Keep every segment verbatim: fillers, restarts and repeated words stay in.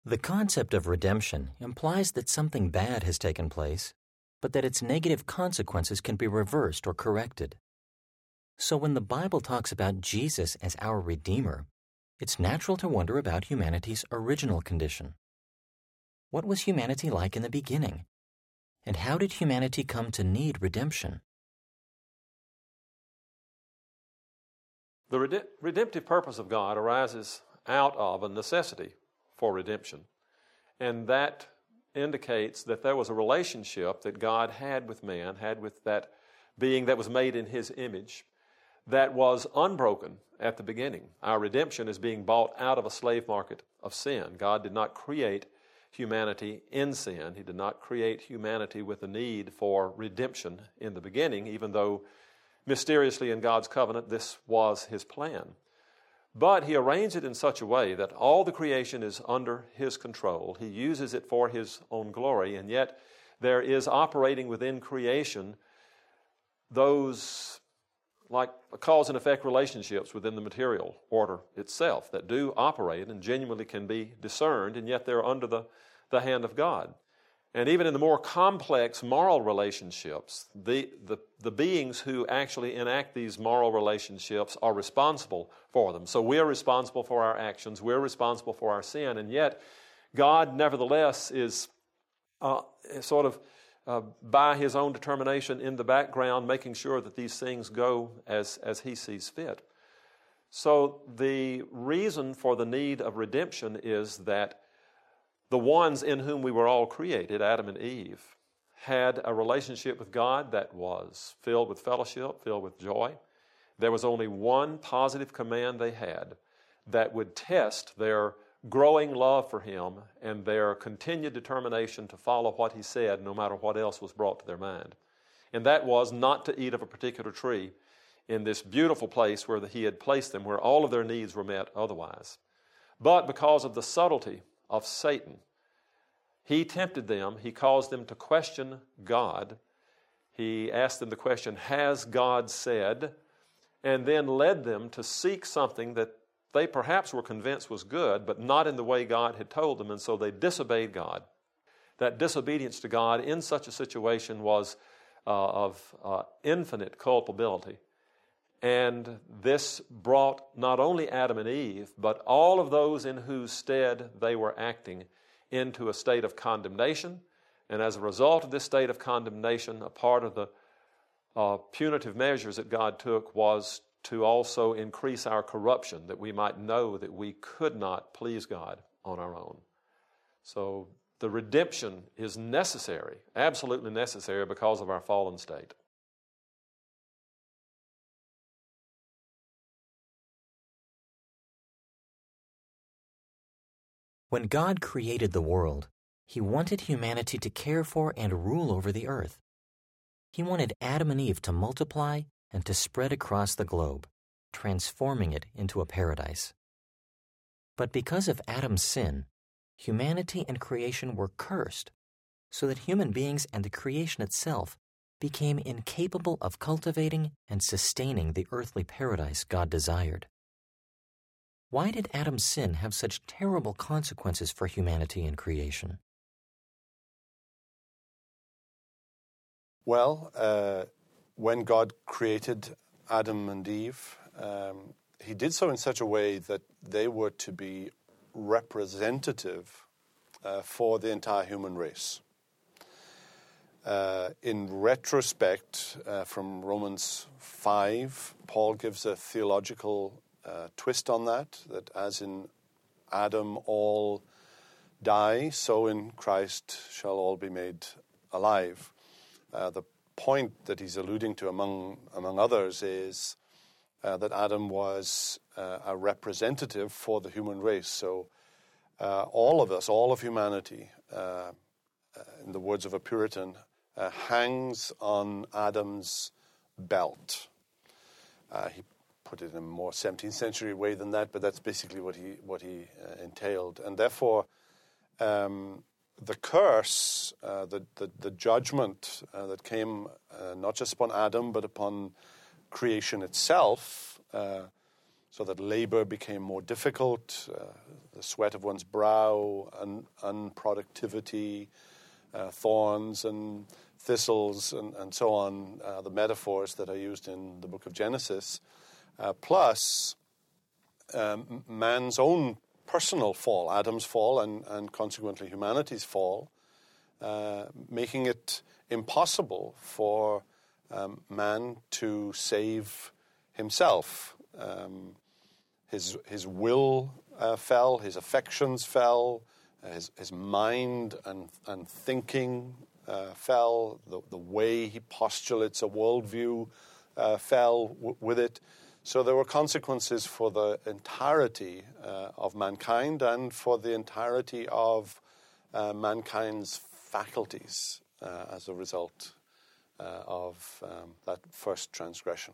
The concept of redemption implies that something bad has taken place, but that its negative consequences can be reversed or corrected. So when the Bible talks about Jesus as our Redeemer, it's natural to wonder about humanity's original condition. What was humanity like in the beginning? And how did humanity come to need redemption? The rede- redemptive purpose of God arises out of a necessity for redemption. And that indicates that there was a relationship that God had with man, had with that being that was made in His image, that was unbroken at the beginning. Our redemption is being bought out of a slave market of sin. God did not create humanity in sin. He did not create humanity with a need for redemption in the beginning, even though mysteriously in God's covenant this was His plan. But He arranged it in such a way that all the creation is under His control. He uses it for His own glory, and yet there is operating within creation those like cause and effect relationships within the material order itself that do operate and genuinely can be discerned, and yet they're under the, the hand of God. And even in the more complex moral relationships, the, the, the beings who actually enact these moral relationships are responsible for them. So we're responsible for our actions, we're responsible for our sin, and yet God nevertheless is uh, sort of uh, by His own determination in the background making sure that these things go as, as He sees fit. So the reason for the need of redemption is that the ones in whom we were all created, Adam and Eve, had a relationship with God that was filled with fellowship, filled with joy. There was only one positive command they had that would test their growing love for Him and their continued determination to follow what He said no matter what else was brought to their mind. And that was not to eat of a particular tree in this beautiful place where He had placed them, where all of their needs were met otherwise. But because of the subtlety of Satan, he tempted them, he caused them to question God. He asked them the question, has God said? And then led them to seek something that they perhaps were convinced was good, but not in the way God had told them, and so they disobeyed God. That disobedience to God in such a situation was uh, of uh, infinite culpability. And this brought not only Adam and Eve, but all of those in whose stead they were acting into a state of condemnation. And as a result of this state of condemnation, a part of the uh, punitive measures that God took was to also increase our corruption, that we might know that we could not please God on our own. So the redemption is necessary, absolutely necessary because of our fallen state. When God created the world, He wanted humanity to care for and rule over the earth. He wanted Adam and Eve to multiply and to spread across the globe, transforming it into a paradise. But because of Adam's sin, humanity and creation were cursed, so that human beings and the creation itself became incapable of cultivating and sustaining the earthly paradise God desired. Why did Adam's sin have such terrible consequences for humanity and creation? Well, uh, when God created Adam and Eve, um, He did so in such a way that they were to be representative uh, for the entire human race. Uh, in retrospect, uh, from Romans five, Paul gives a theological uh, twist on that, that as in Adam all die, so in Christ shall all be made alive. Uh, the point that he's alluding to, among among others, is uh, that Adam was uh, a representative for the human race. So uh, all of us, all of humanity, uh, in the words of a Puritan, uh, hangs on Adam's belt. Uh, he put it in a more seventeenth century way than that, but that's basically what he what he uh, entailed. And therefore, um, the curse, uh, the, the the judgment uh, that came uh, not just upon Adam but upon creation itself, uh, so that labor became more difficult, uh, the sweat of one's brow, un- unproductivity, uh, thorns and thistles, and, and so on, uh, the metaphors that are used in the book of Genesis, uh, plus um, man's own personal fall, Adam's fall, and, and consequently humanity's fall, uh, making it impossible for um, man to save himself. Um, his his will uh, fell, his affections fell, uh, his his mind and and thinking uh, fell. The the way he postulates a worldview uh, fell w- with it. So there were consequences for the entirety uh, of mankind and for the entirety of uh, mankind's faculties uh, as a result uh, of um, that first transgression.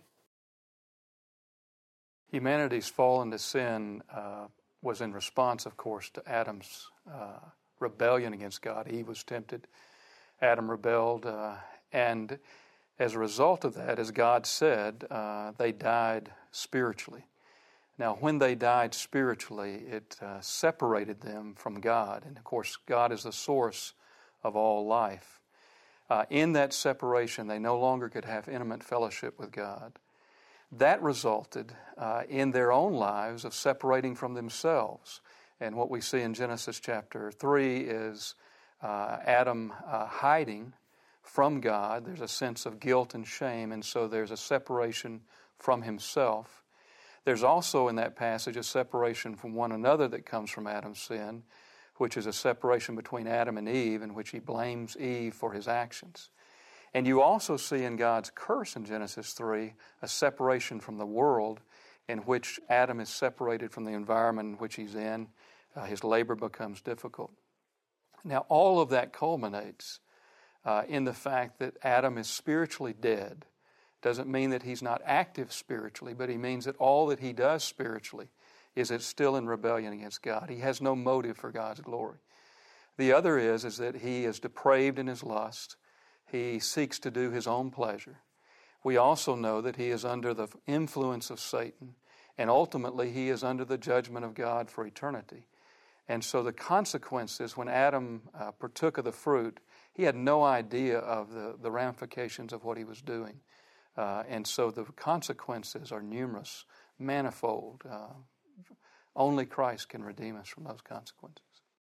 Humanity's fall into sin uh, was in response, of course, to Adam's uh, rebellion against God. Eve was tempted. Adam rebelled, uh, and as a result of that, as God said, uh, they died spiritually. Now, when they died spiritually, it uh, separated them from God. And, of course, God is the source of all life. Uh, in that separation, they no longer could have intimate fellowship with God. That resulted uh, in their own lives of separating from themselves. And what we see in Genesis chapter three is uh, Adam uh, hiding from God. There's a sense of guilt and shame, and so there's a separation from himself. There's also in that passage a separation from one another that comes from Adam's sin, which is a separation between Adam and Eve, in which he blames Eve for his actions. And you also see in God's curse in Genesis three a separation from the world, in which Adam is separated from the environment in which he's in. Uh, his labor becomes difficult. Now, all of that culminates uh, in the fact that Adam is spiritually dead. Doesn't mean that he's not active spiritually, but he means that all that he does spiritually is it's still in rebellion against God. He has no motive for God's glory. The other is, is that he is depraved in his lust. He seeks to do his own pleasure. We also know that he is under the influence of Satan, and ultimately he is under the judgment of God for eternity. And so the consequences, when Adam uh, partook of the fruit, he had no idea of the, the ramifications of what he was doing. Uh, and so the consequences are numerous, manifold. Uh, only Christ can redeem us from those consequences.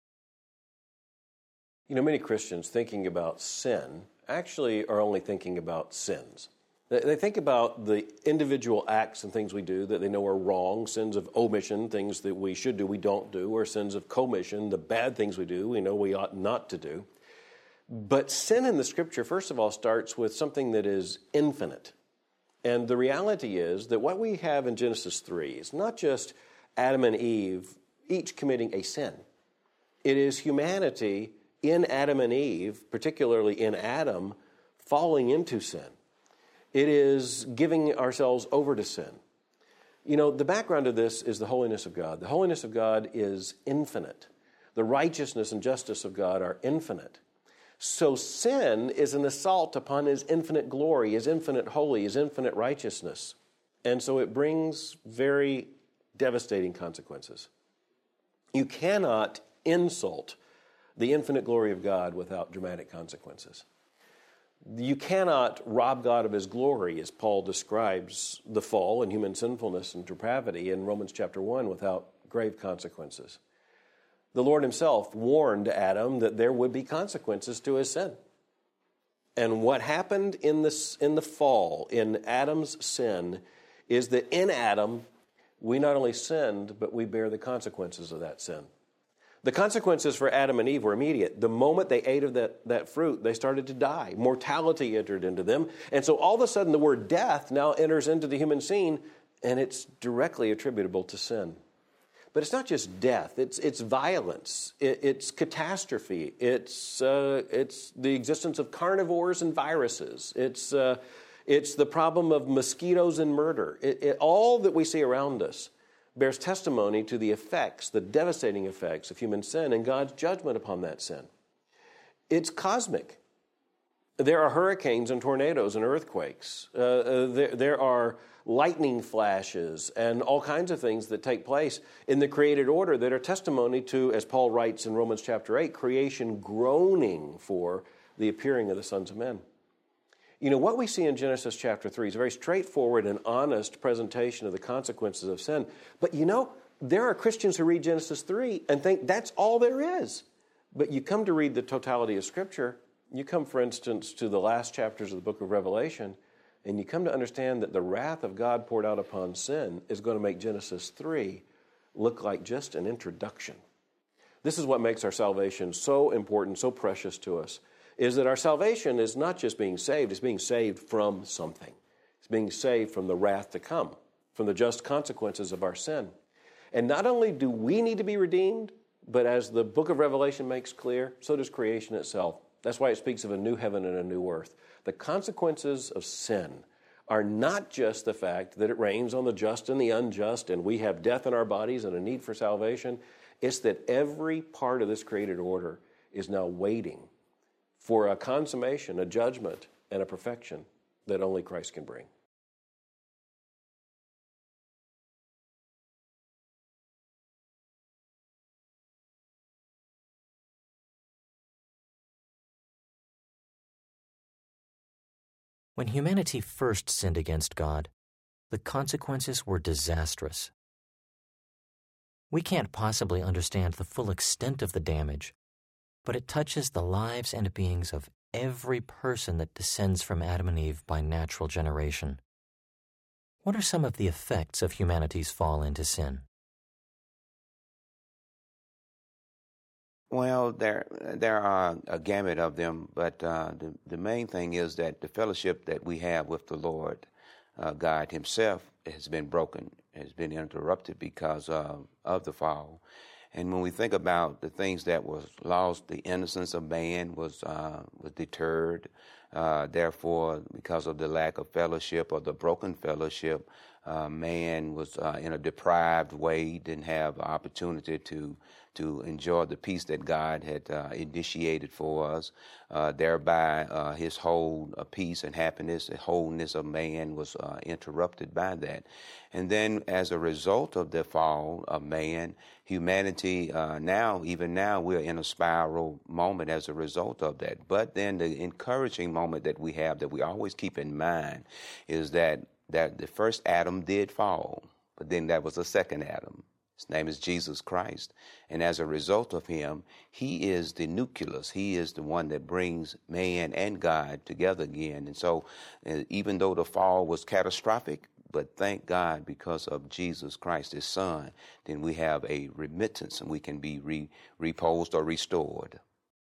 You know, many Christians thinking about sin actually are only thinking about sins. They think about the individual acts and things we do that they know are wrong, sins of omission, things that we should do, we don't do, or sins of commission, the bad things we do, we know we ought not to do. But sin in the Scripture, first of all, starts with something that is infinite. And the reality is that what we have in Genesis three is not just Adam and Eve each committing a sin. It is humanity in Adam and Eve, particularly in Adam, falling into sin. It is giving ourselves over to sin. You know, the background of this is the holiness of God. The holiness of God is infinite. The righteousness and justice of God are infinite. So sin is an assault upon His infinite glory, His infinite holy, His infinite righteousness. And so it brings very devastating consequences. You cannot insult the infinite glory of God without dramatic consequences. You cannot rob God of His glory, as Paul describes the fall and human sinfulness and depravity in Romans chapter one, without grave consequences. The Lord Himself warned Adam that there would be consequences to his sin. And what happened in this, in the fall, in Adam's sin, is that in Adam, we not only sinned, but we bear the consequences of that sin. The consequences for Adam and Eve were immediate. The moment they ate of that, that fruit, they started to die. Mortality entered into them. And so all of a sudden the word death now enters into the human scene, and it's directly attributable to sin. But it's not just death. It's it's violence. It, it's catastrophe. It's uh, it's the existence of carnivores and viruses. It's uh, it's the problem of mosquitoes and murder. It, it, all that we see around us bears testimony to the effects, the devastating effects of human sin and God's judgment upon that sin. It's cosmic. There are hurricanes and tornadoes and earthquakes. Uh, uh, there, there are lightning flashes and all kinds of things that take place in the created order that are testimony to, as Paul writes in Romans chapter eight, creation groaning for the appearing of the sons of men. You know, what we see in Genesis chapter three is a very straightforward and honest presentation of the consequences of sin. But you know, there are Christians who read Genesis three and think that's all there is. But you come to read the totality of Scripture, you come, for instance, to the last chapters of the book of Revelation, and you come to understand that the wrath of God poured out upon sin is going to make Genesis three look like just an introduction. This is what makes our salvation so important, so precious to us, is that our salvation is not just being saved, it's being saved from something. It's being saved from the wrath to come, from the just consequences of our sin. And not only do we need to be redeemed, but as the book of Revelation makes clear, so does creation itself. That's why it speaks of a new heaven and a new earth. The consequences of sin are not just the fact that it rains on the just and the unjust and we have death in our bodies and a need for salvation. It's that every part of this created order is now waiting for a consummation, a judgment, and a perfection that only Christ can bring. When humanity first sinned against God, the consequences were disastrous. We can't possibly understand the full extent of the damage, but it touches the lives and beings of every person that descends from Adam and Eve by natural generation. What are some of the effects of humanity's fall into sin? Well, there there are a gamut of them, but uh, the, the main thing is that the fellowship that we have with the Lord uh, God himself has been broken, has been interrupted because of, of the fall. And when we think about the things that was lost, the innocence of man was uh, was deterred. Uh, therefore, because of the lack of fellowship or the broken fellowship, uh, man was uh, in a deprived way, didn't have opportunity to to enjoy the peace that God had uh, initiated for us. Uh, thereby, uh, his whole uh, peace and happiness, the wholeness of man was uh, interrupted by that. And then as a result of the fall of man, humanity uh, now, even now, we're in a spiral moment as a result of that. But then the encouraging moment that we have that we always keep in mind is that, that the first Adam did fall, but then there was a second Adam. His name is Jesus Christ. And as a result of him, he is the nucleus. He is the one that brings man and God together again. And so uh, even though the fall was catastrophic, but thank God because of Jesus Christ, his son, then we have a remittance and we can be re- reposed or restored.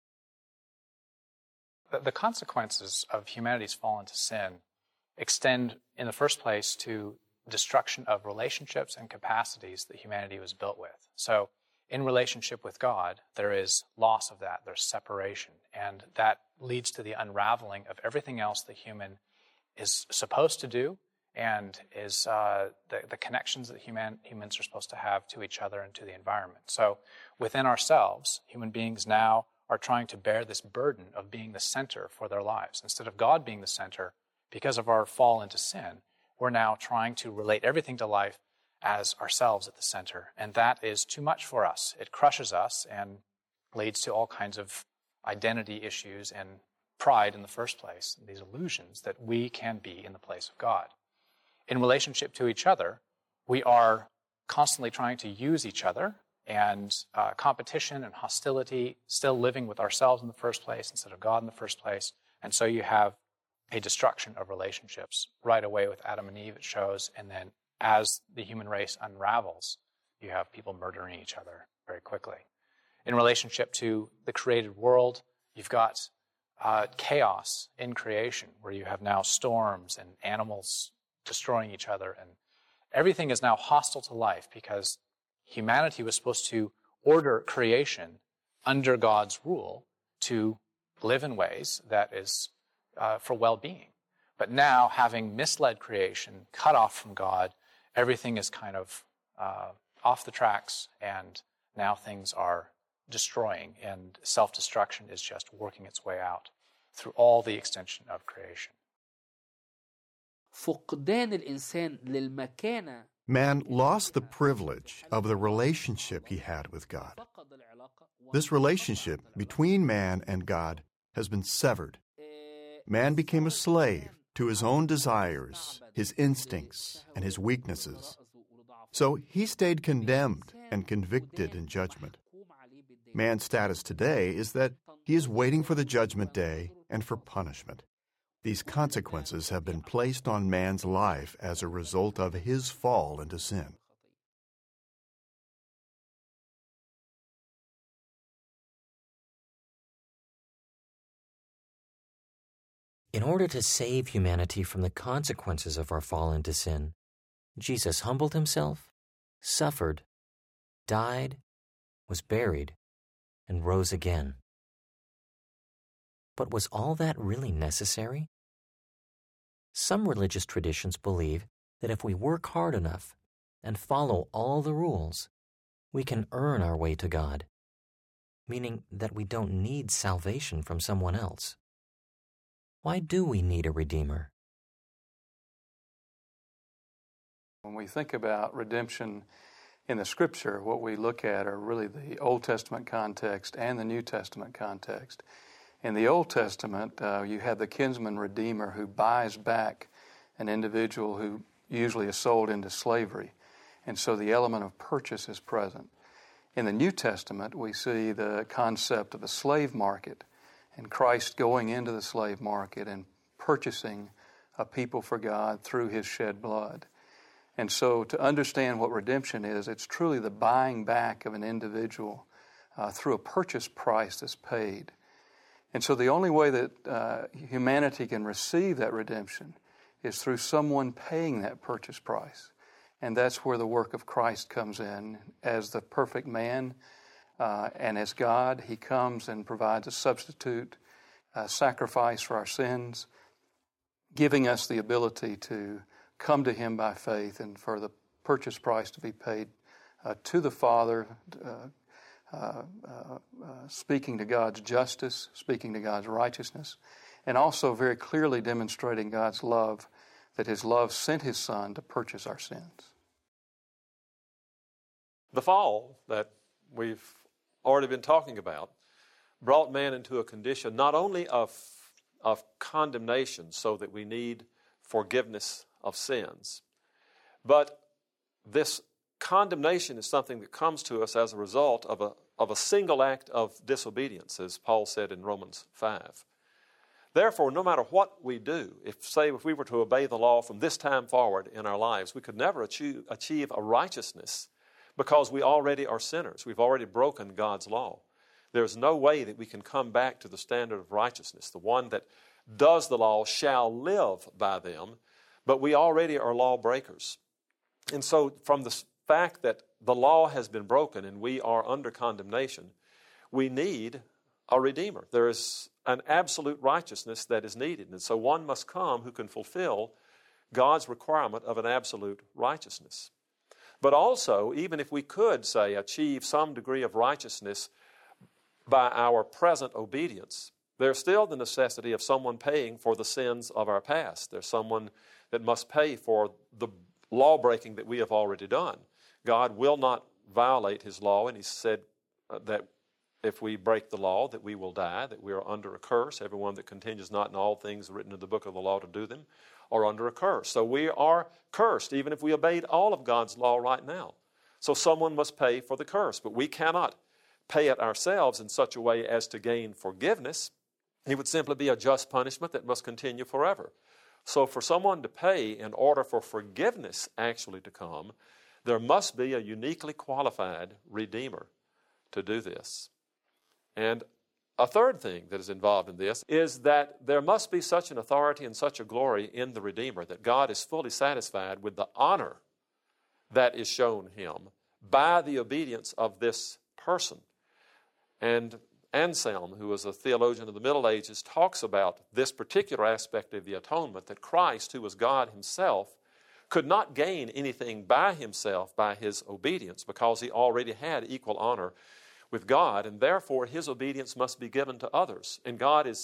The, the consequences of humanity's fall into sin extend in the first place to destruction of relationships and capacities that humanity was built with. So in relationship with God, there is loss of that, there's separation, and that leads to the unraveling of everything else the human is supposed to do and is uh, the, the connections that human, humans are supposed to have to each other and to the environment. So within ourselves, human beings now are trying to bear this burden of being the center for their lives. Instead of God being the center, because of our fall into sin, we're now trying to relate everything to life as ourselves at the center. And that is too much for us. It crushes us and leads to all kinds of identity issues and pride in the first place, these illusions that we can be in the place of God. In relationship to each other, we are constantly trying to use each other, and uh, competition and hostility, still living with ourselves in the first place instead of God in the first place. And so you have a destruction of relationships right away with Adam and Eve, it shows, and then as the human race unravels, you have people murdering each other very quickly. In relationship to the created world, you've got uh, chaos in creation, where you have now storms and animals destroying each other, and everything is now hostile to life because humanity was supposed to order creation under God's rule to live in ways that is uh, for well-being. But now, having misled creation, cut off from God, everything is kind of uh, off the tracks, and now things are destroying, and self-destruction is just working its way out. through all the extension of creation. فقدان الإنسان للمكانة. Man lost the privilege of the relationship he had with God. This relationship between man and God has been severed. Man became a slave to his own desires, his instincts, and his weaknesses. So he stayed condemned and convicted in judgment. Man's status today is that he is waiting for the judgment day and for punishment. These consequences have been placed on man's life as a result of his fall into sin. In order to save humanity from the consequences of our fall into sin, Jesus humbled himself, suffered, died, was buried, and rose again. But was all that really necessary? Some religious traditions believe that if we work hard enough and follow all the rules, we can earn our way to God, meaning that we don't need salvation from someone else. Why do we need a Redeemer? When we think about redemption in the Scripture, what we look at are really the Old Testament context and the New Testament context. In the Old Testament, uh, you have the kinsman redeemer who buys back an individual who usually is sold into slavery. And so the element of purchase is present. In the New Testament, we see the concept of the slave market and Christ going into the slave market and purchasing a people for God through his shed blood. And so to understand what redemption is, it's truly the buying back of an individual uh, through a purchase price that's paid. And so the only way that uh, humanity can receive that redemption is through someone paying that purchase price. And that's where the work of Christ comes in. As the perfect man uh, and as God, he comes and provides a substitute uh, sacrifice for our sins, giving us the ability to come to him by faith and for the purchase price to be paid uh, to the Father, uh, Uh, uh, uh, speaking to God's justice, speaking to God's righteousness, and also very clearly demonstrating God's love, that his love sent his Son to purchase our sins. The fall that we've already been talking about brought man into a condition not only of, of condemnation, so that we need forgiveness of sins, but this condemnation is something that comes to us as a result of a, of a single act of disobedience, as Paul said in Romans five. Therefore, no matter what we do, if, say, if we were to obey the law from this time forward in our lives, we could never achieve, achieve a righteousness because we already are sinners. We've already broken God's law. There's no way that we can come back to the standard of righteousness. The one that does the law shall live by them, but we already are lawbreakers. And so from the fact that the law has been broken and we are under condemnation, we need a Redeemer. There is an absolute righteousness that is needed. And so one must come who can fulfill God's requirement of an absolute righteousness. But also, even if we could, say, achieve some degree of righteousness by our present obedience, there's still the necessity of someone paying for the sins of our past. There's someone that must pay for the law-breaking that we have already done. God will not violate his law, and he said uh, that if we break the law, that we will die, that we are under a curse. Everyone that continues not in all things written in the book of the law to do them are under a curse. So we are cursed, even if we obeyed all of God's law right now. So someone must pay for the curse, but we cannot pay it ourselves in such a way as to gain forgiveness. It would simply be a just punishment that must continue forever. So for someone to pay in order for forgiveness actually to come, there must be a uniquely qualified Redeemer to do this. And a third thing that is involved in this is that there must be such an authority and such a glory in the Redeemer that God is fully satisfied with the honor that is shown him by the obedience of this person. And Anselm, who was a theologian of the Middle Ages, talks about this particular aspect of the atonement, that Christ, who was God himself, could not gain anything by himself by his obedience because he already had equal honor with God, and therefore his obedience must be given to others. And God is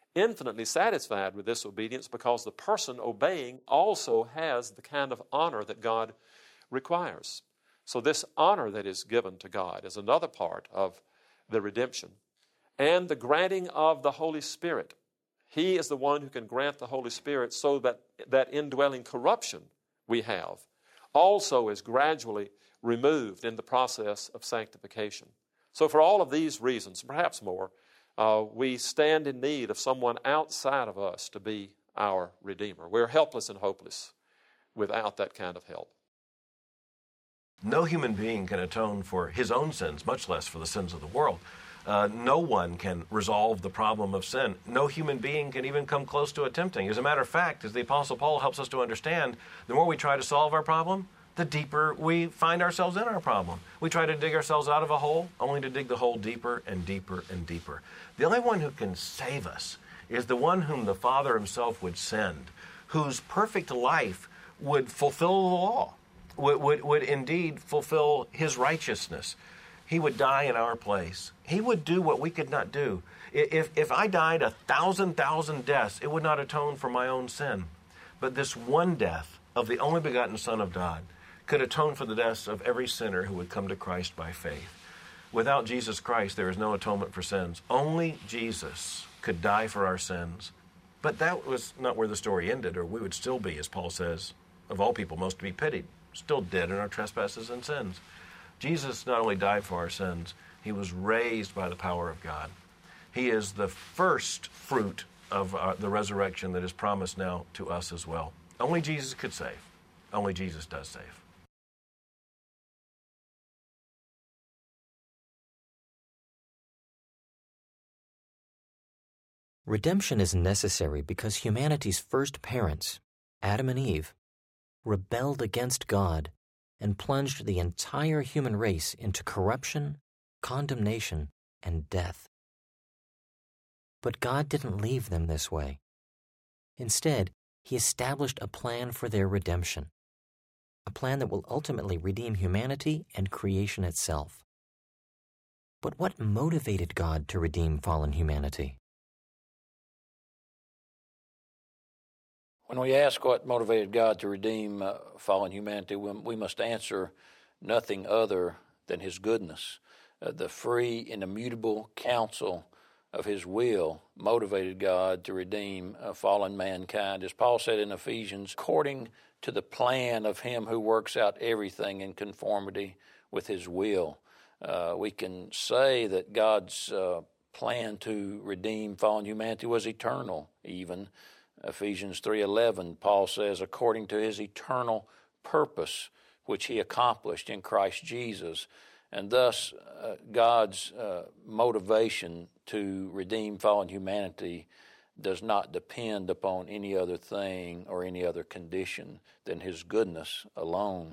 infinitely satisfied with this obedience because the person obeying also has the kind of honor that God requires. So this honor that is given to God is another part of the redemption. And the granting of the Holy Spirit. He is the one who can grant the Holy Spirit so that that indwelling corruption we have also is gradually removed in the process of sanctification. So for all of these reasons, perhaps more, uh, we stand in need of someone outside of us to be our Redeemer. We're helpless and hopeless without that kind of help. No human being can atone for his own sins, much less for the sins of the world. Uh, no one can resolve the problem of sin. No human being can even come close to attempting. As a matter of fact, as the Apostle Paul helps us to understand, the more we try to solve our problem, the deeper we find ourselves in our problem. We try to dig ourselves out of a hole, only to dig the hole deeper and deeper and deeper. The only one who can save us is the one whom the Father himself would send, whose perfect life would fulfill the law, would, would, would indeed fulfill his righteousness. He would die in our place. He would do what we could not do. If, if I died a thousand, thousand deaths, it would not atone for my own sin. But this one death of the only begotten Son of God could atone for the deaths of every sinner who would come to Christ by faith. Without Jesus Christ, there is no atonement for sins. Only Jesus could die for our sins. But that was not where the story ended, or we would still be, as Paul says, of all people most to be pitied, still dead in our trespasses and sins. Jesus not only died for our sins, he was raised by the power of God. He is the first fruit of uh, the resurrection that is promised now to us as well. Only Jesus could save. Only Jesus does save. Redemption is necessary because humanity's first parents, Adam and Eve, rebelled against God and plunged the entire human race into corruption, condemnation, and death. But God didn't leave them this way. Instead, he established a plan for their redemption, a plan that will ultimately redeem humanity and creation itself. But what motivated God to redeem fallen humanity? When we ask what motivated God to redeem uh, fallen humanity, we, we must answer nothing other than his goodness. Uh, the free and immutable counsel of his will motivated God to redeem uh, fallen mankind. As Paul said in Ephesians, according to the plan of him who works out everything in conformity with his will. Uh, we can say that God's uh, plan to redeem fallen humanity was eternal, even. Ephesians three eleven, Paul says, according to his eternal purpose, which he accomplished in Christ Jesus. And thus, uh, God's uh, motivation to redeem fallen humanity does not depend upon any other thing or any other condition than his goodness alone.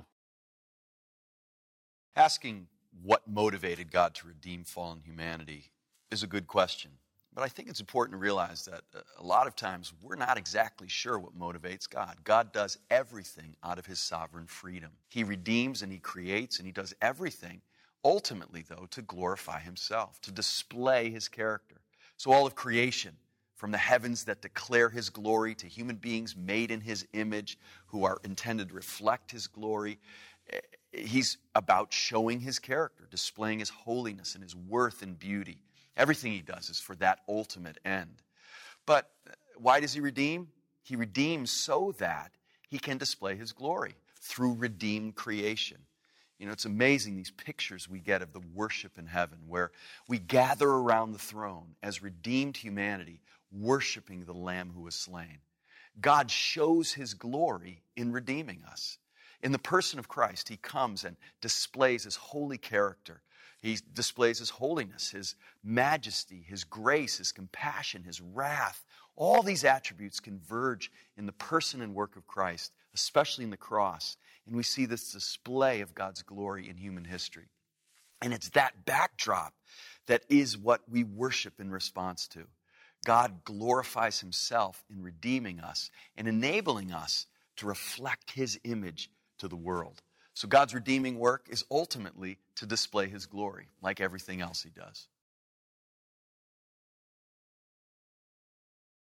Asking what motivated God to redeem fallen humanity is a good question. But I think it's important to realize that a lot of times we're not exactly sure what motivates God. God does everything out of his sovereign freedom. He redeems and he creates and he does everything, ultimately, though, to glorify himself, to display his character. So all of creation, from the heavens that declare his glory to human beings made in his image who are intended to reflect his glory, he's about showing his character, displaying his holiness and his worth and beauty. Everything he does is for that ultimate end. But why does he redeem? He redeems so that he can display his glory through redeemed creation. You know, it's amazing, these pictures we get of the worship in heaven, where we gather around the throne as redeemed humanity, worshiping the Lamb who was slain. God shows his glory in redeeming us. In the person of Christ, he comes and displays his holy character. He displays his holiness, his majesty, his grace, his compassion, his wrath. All these attributes converge in the person and work of Christ, especially in the cross. And we see this display of God's glory in human history. And it's that backdrop that is what we worship in response to. God glorifies himself in redeeming us and enabling us to reflect his image to the world. So God's redeeming work is ultimately to display his glory, like everything else he does.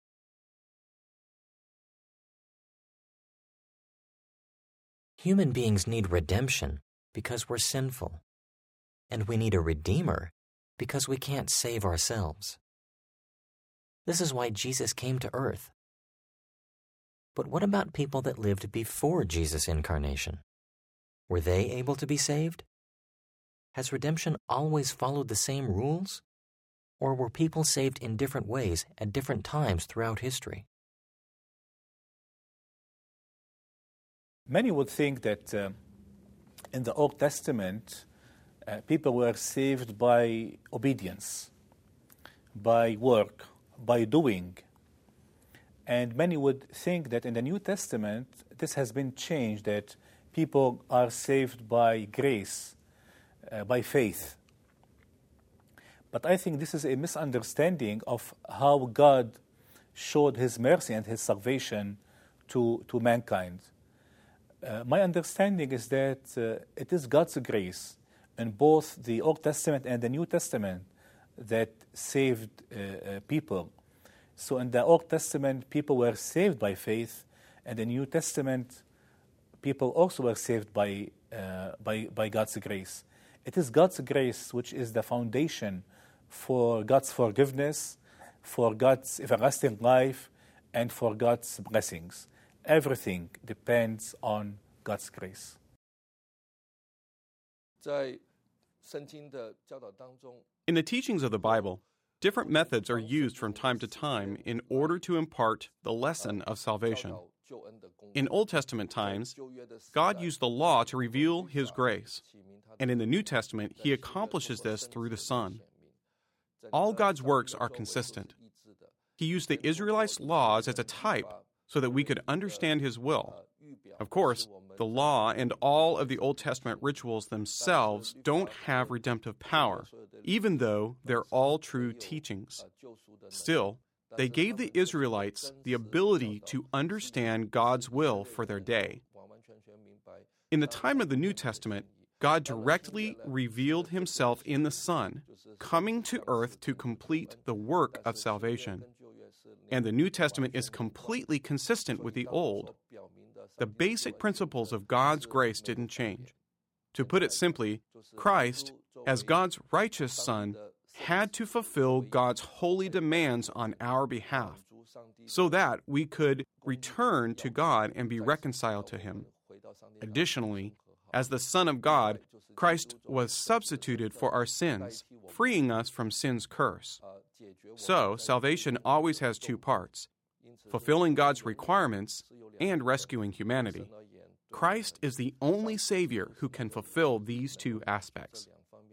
Human beings need redemption because we're sinful, and we need a Redeemer because we can't save ourselves. This is why Jesus came to earth. But what about people that lived before Jesus' incarnation? Were they able to be saved? Has redemption always followed the same rules? Or were people saved in different ways at different times throughout history? Many would think that uh, in the Old Testament, uh, people were saved by obedience, by work, by doing. And many would think that in the New Testament, this has been changed, that people are saved by grace, uh, by faith. But I think this is a misunderstanding of how God showed His mercy and His salvation to, to mankind. Uh, my understanding is that uh, it is God's grace in both the Old Testament and the New Testament that saved uh, uh, people. So in the Old Testament, people were saved by faith, and in the New Testament, people also were saved by, uh, by, by God's grace. It is God's grace which is the foundation for God's forgiveness, for God's everlasting life, and for God's blessings. Everything depends on God's grace. In the teachings of the Bible, different methods are used from time to time in order to impart the lesson of salvation. In Old Testament times, God used the law to reveal His grace, and in the New Testament, He accomplishes this through the Son. All God's works are consistent. He used the Israelites' laws as a type so that we could understand His will. Of course, the law and all of the Old Testament rituals themselves don't have redemptive power, even though they're all true teachings. Still, they gave the Israelites the ability to understand God's will for their day. In the time of the New Testament, God directly revealed Himself in the Son, coming to earth to complete the work of salvation. And the New Testament is completely consistent with the Old. The basic principles of God's grace didn't change. To put it simply, Christ, as God's righteous Son, had to fulfill God's holy demands on our behalf so that we could return to God and be reconciled to Him. Additionally, as the Son of God, Christ was substituted for our sins, freeing us from sin's curse. So, salvation always has two parts: fulfilling God's requirements and rescuing humanity. Christ is the only Savior who can fulfill these two aspects.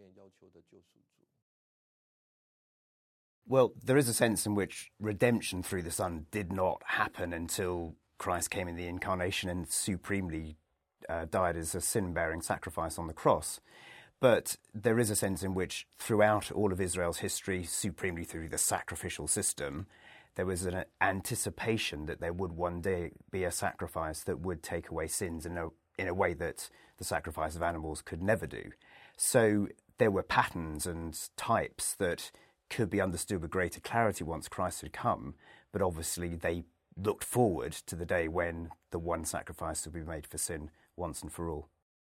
Well, there is a sense in which redemption through the Son did not happen until Christ came in the Incarnation and supremely uh, died as a sin-bearing sacrifice on the cross. But there is a sense in which throughout all of Israel's history, supremely through the sacrificial system, there was an anticipation that there would one day be a sacrifice that would take away sins in a, in a way that the sacrifice of animals could never do. So there were patterns and types that could be understood with greater clarity once Christ had come, but obviously they looked forward to the day when the one sacrifice would be made for sin once and for all.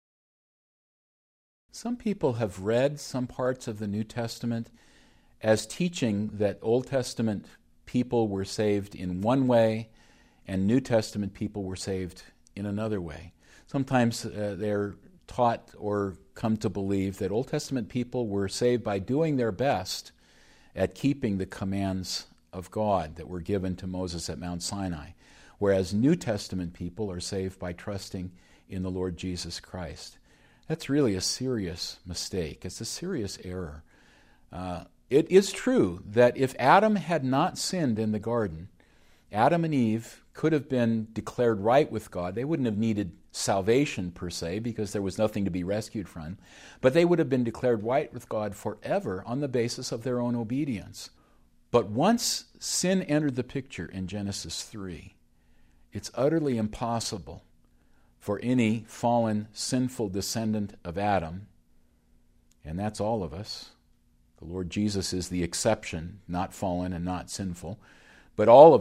Some people have read some parts of the New Testament as teaching that Old Testament people were saved in one way and New Testament people were saved in another way. Sometimes uh, they're taught or come to believe that Old Testament people were saved by doing their best at keeping the commands of God that were given to Moses at Mount Sinai, whereas New Testament people are saved by trusting in the Lord Jesus Christ. That's really a serious mistake. It's a serious error. Uh, it is true that if Adam had not sinned in the garden, Adam and Eve could have been declared right with God. They wouldn't have needed salvation per se because there was nothing to be rescued from, but they would have been declared right with God forever on the basis of their own obedience. But once sin entered the picture in Genesis three, it's utterly impossible for any fallen, sinful descendant of Adam, and that's all of us. The Lord Jesus is the exception, not fallen and not sinful, but all of us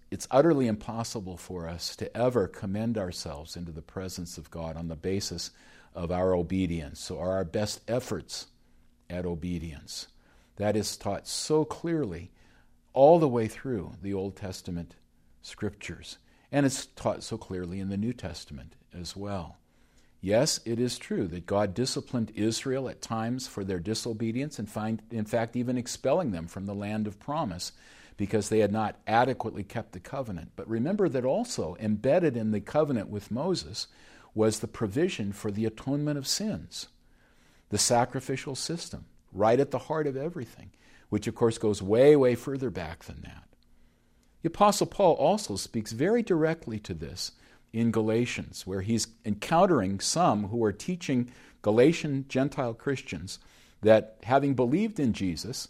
it's utterly impossible for us to ever commend ourselves into the presence of God on the basis of our obedience or our best efforts at obedience. That is taught so clearly all the way through the Old Testament scriptures. And it's taught so clearly in the New Testament as well. Yes, it is true that God disciplined Israel at times for their disobedience and find, in fact, even expelling them from the land of promise because they had not adequately kept the covenant. But remember that also embedded in the covenant with Moses was the provision for the atonement of sins, the sacrificial system, right at the heart of everything, which of course goes way, way further back than that. The Apostle Paul also speaks very directly to this in Galatians, where he's encountering some who are teaching Galatian Gentile Christians that having believed in Jesus,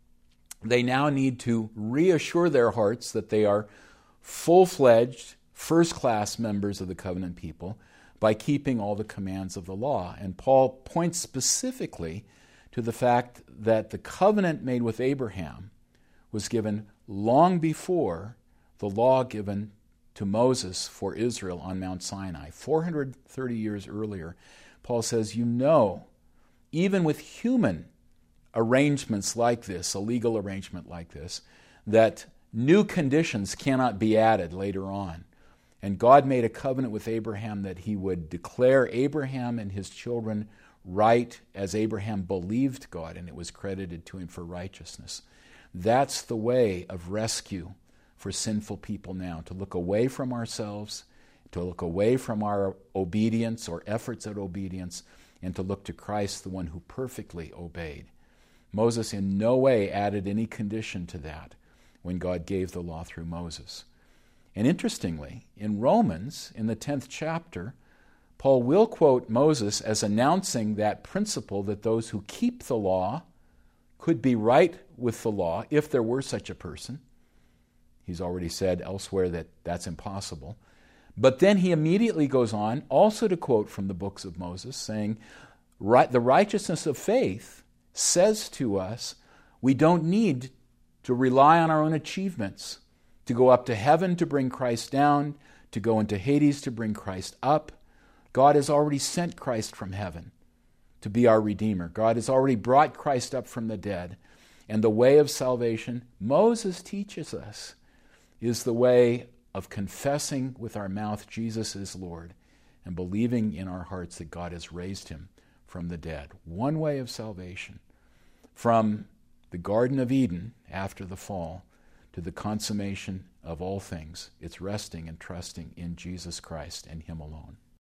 they now need to reassure their hearts that they are full-fledged, first-class members of the covenant people by keeping all the commands of the law. And Paul points specifically to the fact that the covenant made with Abraham was given long before the law given to Moses for Israel on Mount Sinai. four hundred thirty years earlier, Paul says, you know, even with human arrangements like this, a legal arrangement like this, that new conditions cannot be added later on. And God made a covenant with Abraham that he would declare Abraham and his children right as Abraham believed God, and it was credited to him for righteousness. That's the way of rescue for sinful people now, to look away from ourselves, to look away from our obedience or efforts at obedience, and to look to Christ, the one who perfectly obeyed. Moses in no way added any condition to that when God gave the law through Moses. And interestingly, in Romans, in the tenth chapter, Paul will quote Moses as announcing that principle that those who keep the law could be right with the law if there were such a person. He's already said elsewhere that that's impossible. But then he immediately goes on also to quote from the books of Moses, saying, the righteousness of faith says to us we don't need to rely on our own achievements, to go up to heaven to bring Christ down, to go into Hades to bring Christ up. God has already sent Christ from heaven to be our Redeemer. God has already brought Christ up from the dead. And the way of salvation, Moses teaches us, is the way of confessing with our mouth Jesus is Lord and believing in our hearts that God has raised him from the dead. One way of salvation, from the Garden of Eden after the fall to the consummation of all things. It's resting and trusting in Jesus Christ and him alone.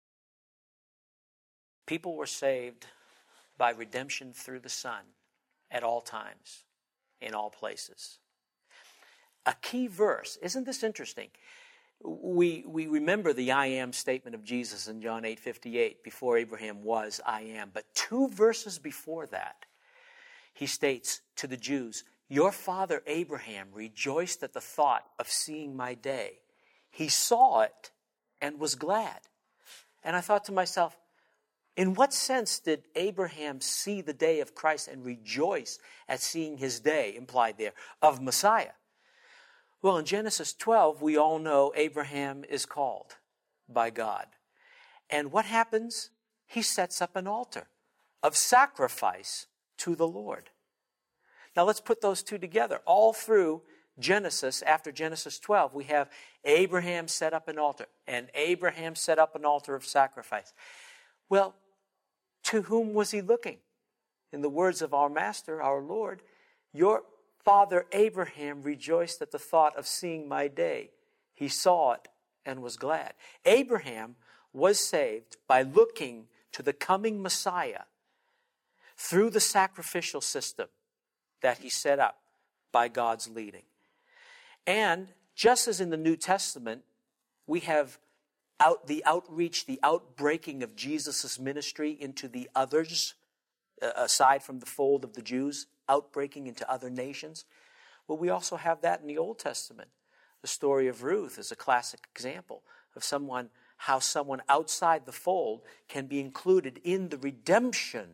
People were saved by redemption through the Son at all times, in all places. A key verse, isn't this interesting? We we remember the I am statement of Jesus in John eight fifty-eight, before Abraham was, I am. But two verses before that, he states to the Jews, your father Abraham rejoiced at the thought of seeing my day. He saw it and was glad. And I thought to myself, in what sense did Abraham see the day of Christ and rejoice at seeing his day, implied there, of Messiah? Well, in Genesis twelve, we all know Abraham is called by God. And what happens? He sets up an altar of sacrifice to the Lord. Now let's put those two together. All through Genesis, after Genesis twelve, we have Abraham set up an altar, and Abraham set up an altar of sacrifice. Well, to whom was he looking? In the words of our Master, our Lord, your father Abraham rejoiced at the thought of seeing my day. He saw it and was glad. Abraham was saved by looking to the coming Messiah through the sacrificial system that he set up by God's leading. And just as in the New Testament, we have out the outreach, the outbreaking of Jesus' ministry into the others, uh, aside from the fold of the Jews, outbreaking into other nations. Well, we also have that in the Old Testament. The story of Ruth is a classic example of someone, how someone outside the fold can be included in the redemption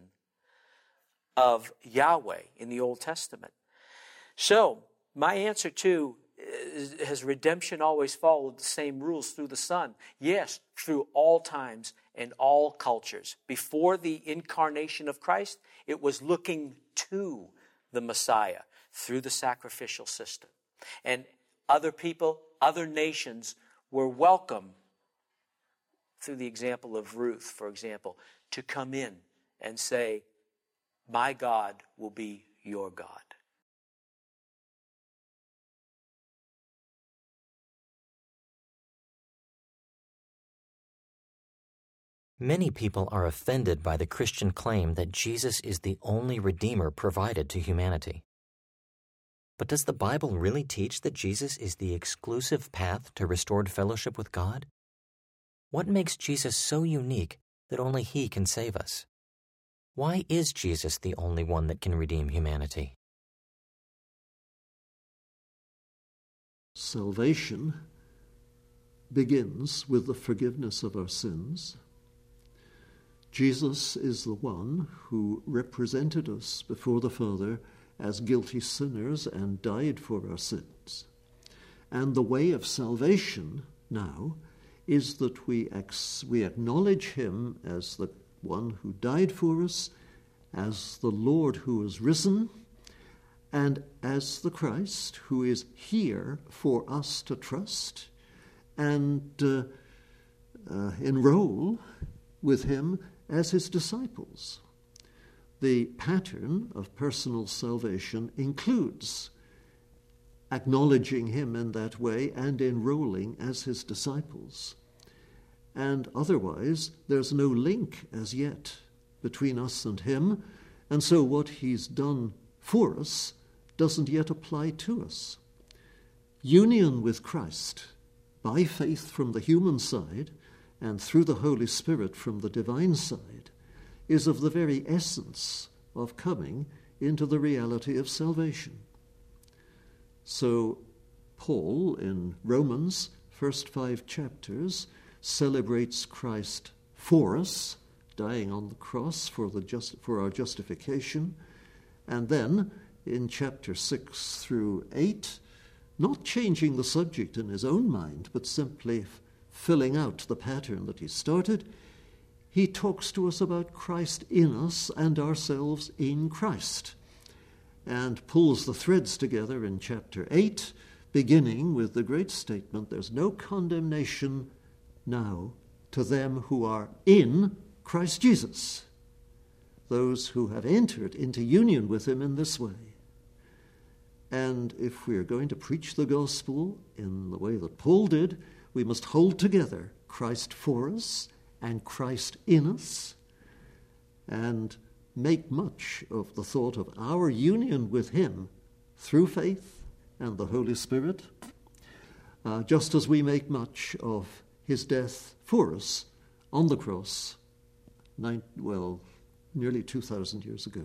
of Yahweh in the Old Testament. So, my answer to has redemption always followed the same rules through the Son? Yes, through all times and all cultures. Before the incarnation of Christ, it was looking to the Messiah through the sacrificial system. And other people, other nations were welcome, through the example of Ruth, for example, to come in and say, my God will be your God. Many people are offended by the Christian claim that Jesus is the only Redeemer provided to humanity. But does the Bible really teach that Jesus is the exclusive path to restored fellowship with God? What makes Jesus so unique that only He can save us? Why is Jesus the only one that can redeem humanity? Salvation begins with the forgiveness of our sins. Jesus is the one who represented us before the Father as guilty sinners and died for our sins. And the way of salvation now is that we, ex- we acknowledge Him as the one who died for us, as the Lord who is risen, and as the Christ who is here for us to trust and uh, uh, enroll with Him as His disciples. The pattern of personal salvation includes acknowledging Him in that way and enrolling as His disciples. And otherwise, there's no link as yet between us and Him, and so what He's done for us doesn't yet apply to us. Union with Christ by faith from the human side and through the Holy Spirit from the divine side is of the very essence of coming into the reality of salvation. So Paul in Romans, first five chapters, celebrates Christ for us, dying on the cross for, the just, for our justification, and then in chapter six through eight, not changing the subject in his own mind, but simply filling out the pattern that he started, he talks to us about Christ in us and ourselves in Christ, and pulls the threads together in chapter eight, beginning with the great statement, there's no condemnation now to them who are in Christ Jesus, those who have entered into union with Him in this way. And if we're going to preach the gospel in the way that Paul did, we must hold together Christ for us and Christ in us, and make much of the thought of our union with Him through faith and the Holy Spirit, uh, just as we make much of His death for us on the cross, nine, well, nearly two thousand years ago.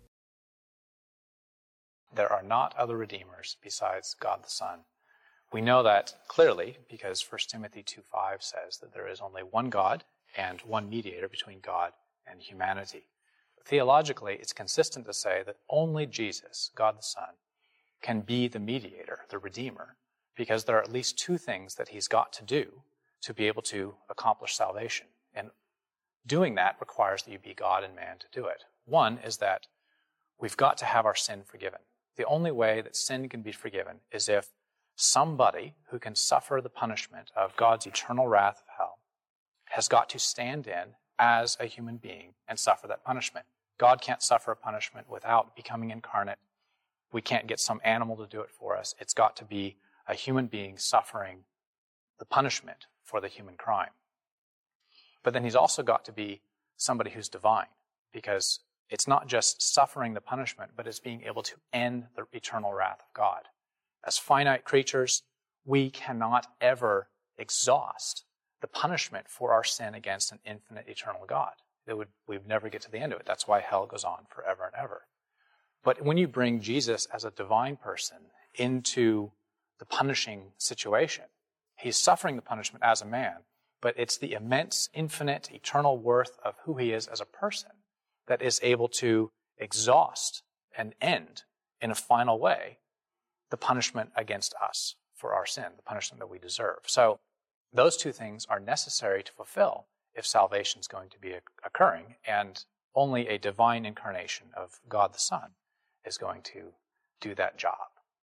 There are not other redeemers besides God the Son. We know that clearly because First Timothy two five says that there is only one God and one mediator between God and humanity. Theologically, it's consistent to say that only Jesus, God the Son, can be the mediator, the Redeemer, because there are at least two things that He's got to do to be able to accomplish salvation. And doing that requires that you be God and man to do it. One is that we've got to have our sin forgiven. The only way that sin can be forgiven is if somebody who can suffer the punishment of God's eternal wrath of hell has got to stand in as a human being and suffer that punishment. God can't suffer a punishment without becoming incarnate. We can't get some animal to do it for us. It's got to be a human being suffering the punishment for the human crime. But then He's also got to be somebody who's divine, because it's not just suffering the punishment, but it's being able to end the eternal wrath of God. As finite creatures, we cannot ever exhaust the punishment for our sin against an infinite, eternal God. It would, we'd never get to the end of it. That's why hell goes on forever and ever. But when you bring Jesus as a divine person into the punishing situation, He's suffering the punishment as a man, but it's the immense, infinite, eternal worth of who He is as a person that is able to exhaust and end in a final way the punishment against us for our sin, the punishment that we deserve. So those two things are necessary to fulfill if salvation is going to be occurring, and only a divine incarnation of God the Son is going to do that job.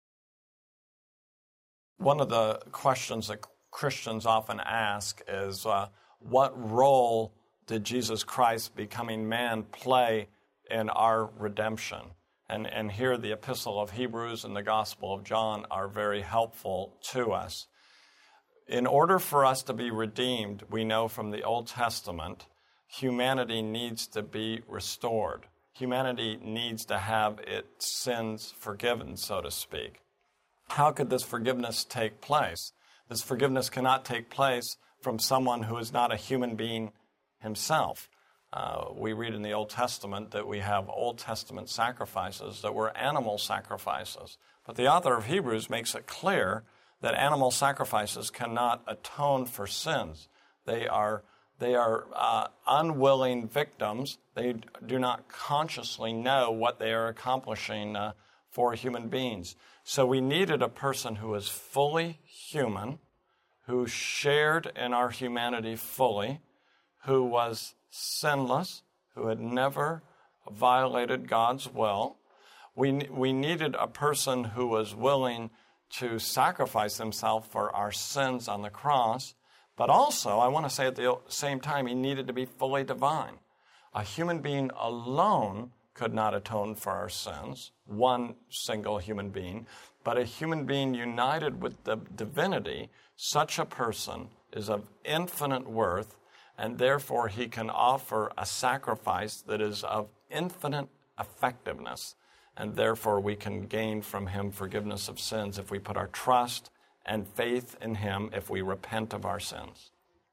One of the questions that Christians often ask is, uh, what role did Jesus Christ becoming man play in our redemption? And, and here the Epistle of Hebrews and the Gospel of John are very helpful to us. In order for us to be redeemed, we know from the Old Testament, humanity needs to be restored. Humanity needs to have its sins forgiven, so to speak. How could this forgiveness take place? This forgiveness cannot take place from someone who is not a human being himself. Uh, we read in the Old Testament that we have Old Testament sacrifices that were animal sacrifices. But the author of Hebrews makes it clear that animal sacrifices cannot atone for sins. They are, they are uh, unwilling victims. They do not consciously know what they are accomplishing uh, for human beings. So we needed a person who was fully human, who shared in our humanity fully, who was sinless, who had never violated God's will. We, we needed a person who was willing to sacrifice himself for our sins on the cross, but also, I want to say at the same time, he needed to be fully divine. A human being alone could not atone for our sins, one single human being, but a human being united with the divinity, such a person is of infinite worth, and therefore he can offer a sacrifice that is of infinite effectiveness, and therefore we can gain from him forgiveness of sins if we put our trust and faith in him, if we repent of our sins.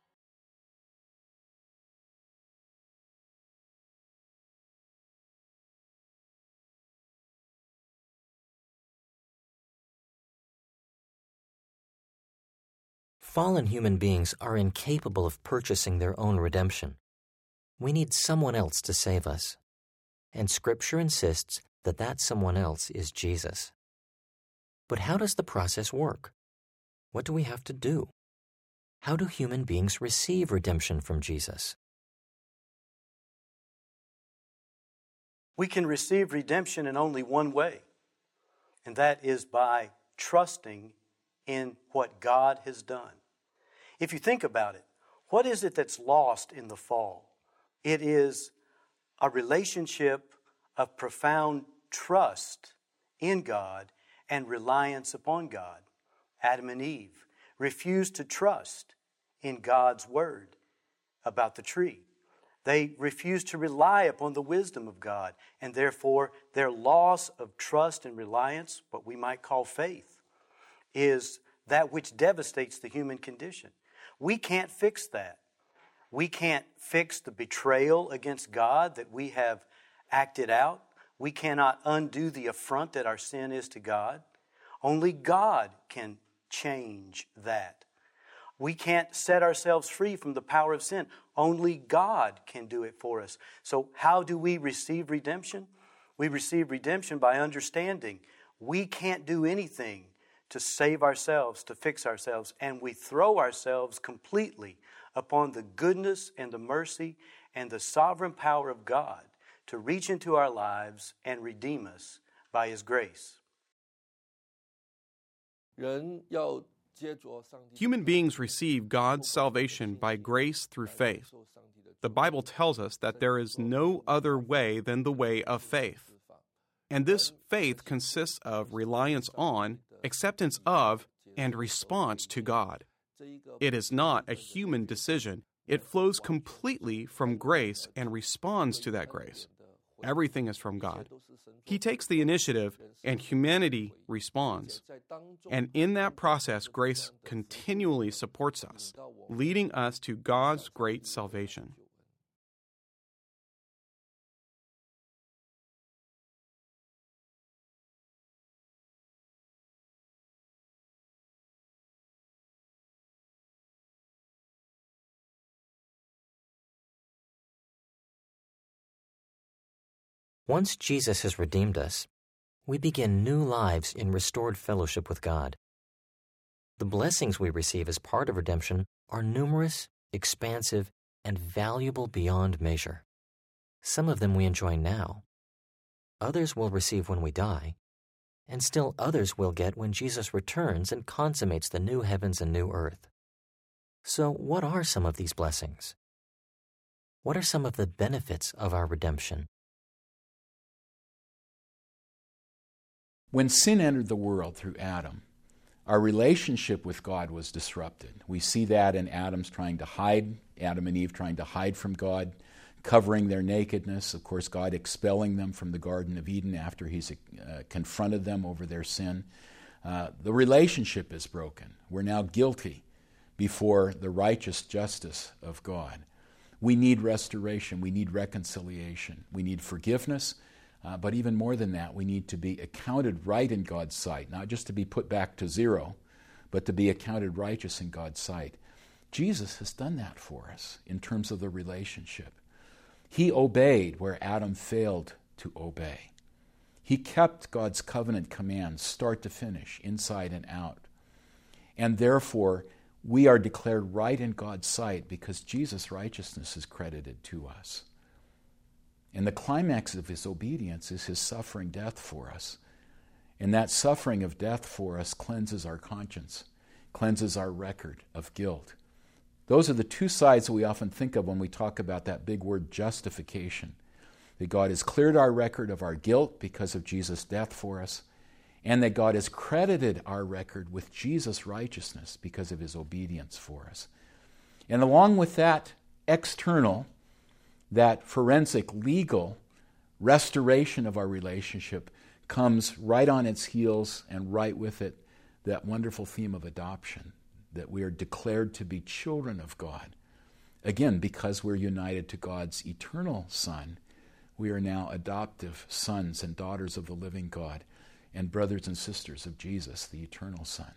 Fallen human beings are incapable of purchasing their own redemption. We need someone else to save us. And Scripture insists that that someone else is Jesus. But how does the process work? What do we have to do? How do human beings receive redemption from Jesus? We can receive redemption in only one way, and that is by trusting in what God has done. If you think about it, what is it that's lost in the fall? It is a relationship of profound trust in God and reliance upon God. Adam and Eve refused to trust in God's word about the tree. They refused to rely upon the wisdom of God, and therefore their loss of trust and reliance, what we might call faith, is that which devastates the human condition. We can't fix that. We can't fix the betrayal against God that we have acted out. We cannot undo the affront that our sin is to God. Only God can change that. We can't set ourselves free from the power of sin. Only God can do it for us. So how do we receive redemption? We receive redemption by understanding we can't do anything to save ourselves, to fix ourselves, and we throw ourselves completely upon the goodness and the mercy and the sovereign power of God to reach into our lives and redeem us by His grace. Human beings receive God's salvation by grace through faith. The Bible tells us that there is no other way than the way of faith. And this faith consists of reliance on, acceptance of, and response to God. It is not a human decision. It flows completely from grace and responds to that grace. Everything is from God. He takes the initiative, and humanity responds. And in that process, grace continually supports us, leading us to God's great salvation. Once Jesus has redeemed us, we begin new lives in restored fellowship with God. The blessings we receive as part of redemption are numerous, expansive, and valuable beyond measure. Some of them we enjoy now. Others we'll receive when we die, and still others we'll get when Jesus returns and consummates the new heavens and new earth. So what are some of these blessings? What are some of the benefits of our redemption? When sin entered the world through Adam, our relationship with God was disrupted. We see that in Adam's trying to hide, Adam and Eve trying to hide from God, covering their nakedness. Of course, God expelling them from the Garden of Eden after he's uh, confronted them over their sin. Uh, the relationship is broken. We're now guilty before the righteous justice of God. We need restoration. We need reconciliation. We need forgiveness. Uh, but even more than that, we need to be accounted right in God's sight, not just to be put back to zero, but to be accounted righteous in God's sight. Jesus has done that for us in terms of the relationship. He obeyed where Adam failed to obey. He kept God's covenant commands, start to finish, inside and out. And therefore, we are declared right in God's sight because Jesus' righteousness is credited to us. And the climax of his obedience is his suffering death for us. And that suffering of death for us cleanses our conscience, cleanses our record of guilt. Those are the two sides that we often think of when we talk about that big word justification. That God has cleared our record of our guilt because of Jesus' death for us, and that God has credited our record with Jesus' righteousness because of his obedience for us. And along with that external, that forensic, legal restoration of our relationship comes right on its heels, and right with it, that wonderful theme of adoption, that we are declared to be children of God. Again, because we're united to God's eternal Son, we are now adoptive sons and daughters of the living God and brothers and sisters of Jesus, the eternal Son.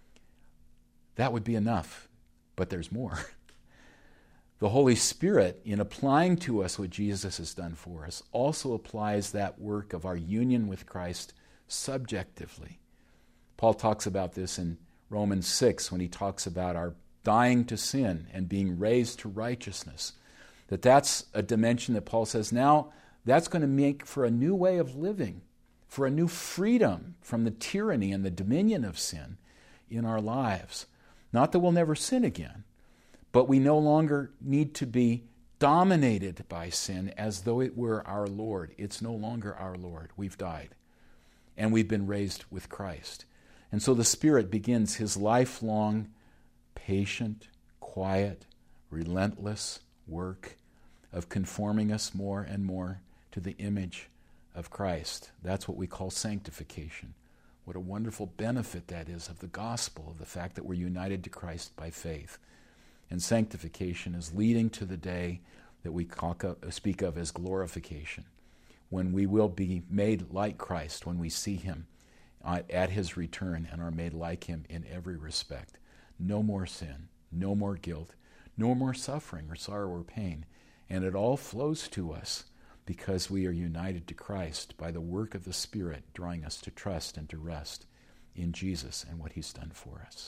That would be enough, but there's more. The Holy Spirit, in applying to us what Jesus has done for us, also applies that work of our union with Christ subjectively. Paul talks about this in Romans six when he talks about our dying to sin and being raised to righteousness. That that's a dimension that Paul says now that's going to make for a new way of living, for a new freedom from the tyranny and the dominion of sin in our lives. Not that we'll never sin again, but we no longer need to be dominated by sin as though it were our Lord. It's no longer our Lord. We've died. And we've been raised with Christ. And so the Spirit begins his lifelong, patient, quiet, relentless work of conforming us more and more to the image of Christ. That's what we call sanctification. What a wonderful benefit that is of the gospel, of the fact that we're united to Christ by faith. And sanctification is leading to the day that we speak of as glorification, when we will be made like Christ, when we see him at his return and are made like him in every respect. No more sin, no more guilt, no more suffering or sorrow or pain. And it all flows to us because we are united to Christ by the work of the Spirit, drawing us to trust and to rest in Jesus and what he's done for us.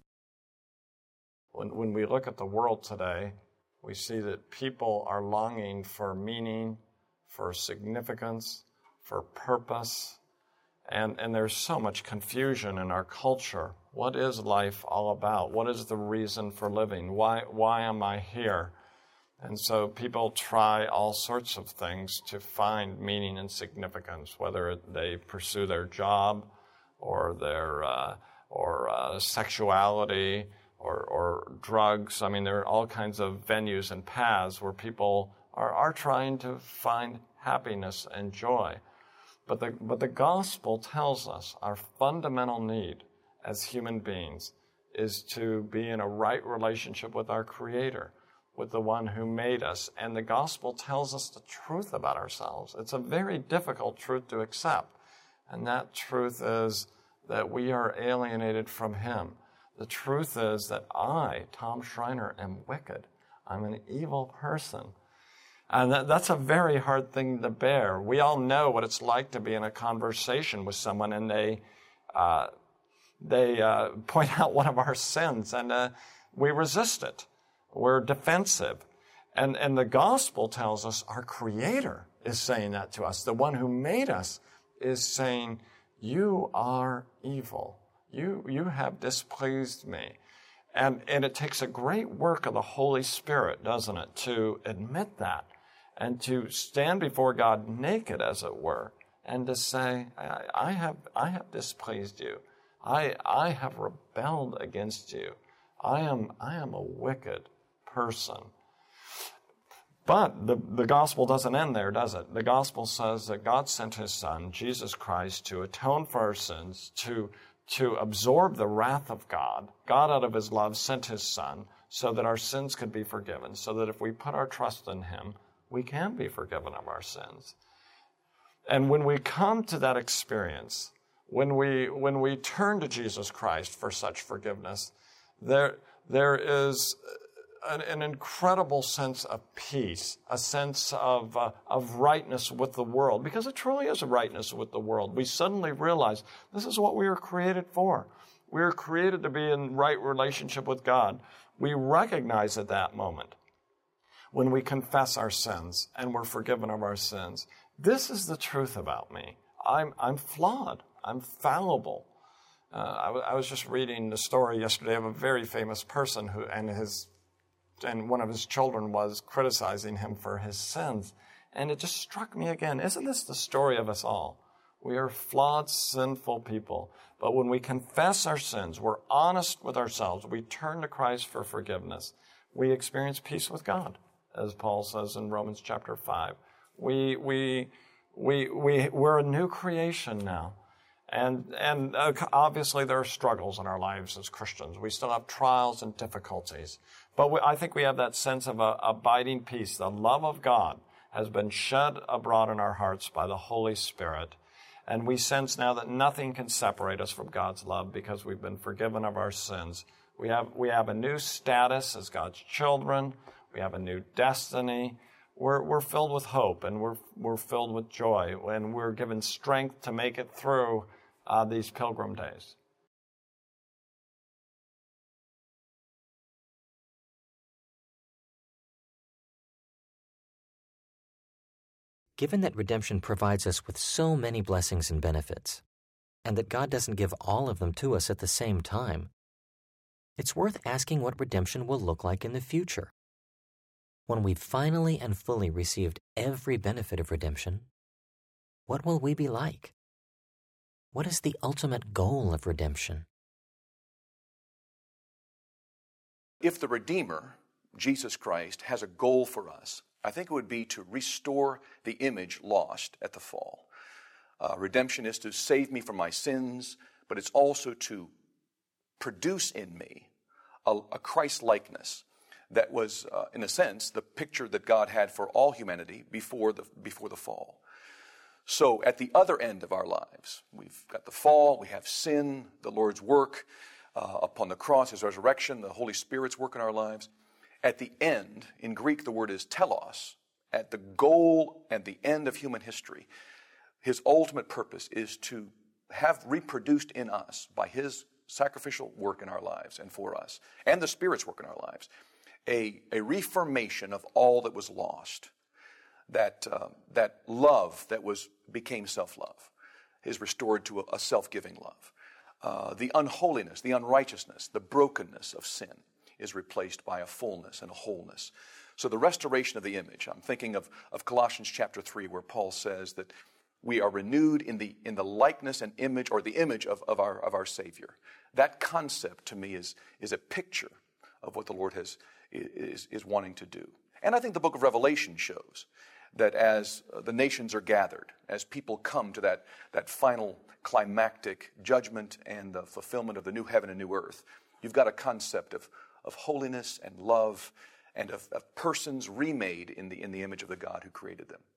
When, when we look at the world today, we see that people are longing for meaning, for significance, for purpose, and, and there's so much confusion in our culture. What is life all about? What is the reason for living? Why, why am I here? And so people try all sorts of things to find meaning and significance, whether they pursue their job or their uh, or uh, sexuality, Or, or drugs. I mean, there are all kinds of venues and paths where people are, are trying to find happiness and joy. But the, but the gospel tells us our fundamental need as human beings is to be in a right relationship with our Creator, with the one who made us. And the gospel tells us the truth about ourselves. It's a very difficult truth to accept. And that truth is that we are alienated from him. The truth is that I, Tom Schreiner, am wicked. I'm an evil person. And that, that's a very hard thing to bear. We all know what it's like to be in a conversation with someone and they uh, they uh, point out one of our sins, and uh, we resist it. We're defensive. And, and the gospel tells us our Creator is saying that to us. The one who made us is saying, you are evil. You, you have displeased me. And, and it takes a great work of the Holy Spirit, doesn't it, to admit that and to stand before God naked, as it were, and to say, I, I have, I have displeased you. I, I have rebelled against you. I am, I am a wicked person. But the, the gospel doesn't end there, does it? The gospel says that God sent his Son, Jesus Christ, to atone for our sins, to, to absorb the wrath of God. God, out of his love, sent his Son so that our sins could be forgiven, so that if we put our trust in him, we can be forgiven of our sins. And when we come to that experience, when we, when we turn to Jesus Christ for such forgiveness, there, there is An, an incredible sense of peace, a sense of, uh, of rightness with the world, because it truly is a rightness with the world. We suddenly realize this is what we were created for. We were created to be in right relationship with God. We recognize at that moment, when we confess our sins and we're forgiven of our sins, this is the truth about me. I'm, I'm flawed. I'm fallible. Uh, I, w- I was just reading the story yesterday of a very famous person who, and his And one of his children was criticizing him for his sins. And it just struck me again, isn't this the story of us all? We are flawed, sinful people. But when we confess our sins, we're honest with ourselves, we turn to Christ for forgiveness, we experience peace with God, as Paul says in Romans chapter five. We, we, we, we, we're a new creation now. And, and uh, obviously there are struggles in our lives as Christians. We still have trials and difficulties. But we, I think we have that sense of a abiding peace. The love of God has been shed abroad in our hearts by the Holy Spirit. And we sense now that nothing can separate us from God's love because we've been forgiven of our sins. We have, we have a new status as God's children. We have a new destiny. We're, we're filled with hope, and we're, we're filled with joy, and we're given strength to make it through uh, these pilgrim days. Given that redemption provides us with so many blessings and benefits, and that God doesn't give all of them to us at the same time, it's worth asking what redemption will look like in the future. When we've finally and fully received every benefit of redemption, what will we be like? What is the ultimate goal of redemption? If the Redeemer, Jesus Christ, has a goal for us, I think it would be to restore the image lost at the fall. Uh, redemption is to save me from my sins, but it's also to produce in me a, a Christ-likeness that was, uh, in a sense, the picture that God had for all humanity before the, before the fall. So at the other end of our lives, we've got the fall, we have sin, the Lord's work uh, upon the cross, his resurrection, the Holy Spirit's work in our lives. At the end, in Greek the word is telos, at the goal and the end of human history, his ultimate purpose is to have reproduced in us by his sacrificial work in our lives and for us, and the Spirit's work in our lives, a, a reformation of all that was lost. That, uh, that love that was became self-love is restored to a, a self-giving love. Uh, the unholiness, the unrighteousness, the brokenness of sin is replaced by a fullness and a wholeness. So the restoration of the image. I'm thinking of, of Colossians chapter three, where Paul says that we are renewed in the in the likeness and image, or the image of, of our of our Savior. That concept to me is is a picture of what the Lord has is, is wanting to do. And I think the book of Revelation shows that as the nations are gathered, as people come to that, that final climactic judgment and the fulfillment of the new heaven and new earth, you've got a concept of, of holiness and love and of, of persons remade in the, in the image of the God who created them.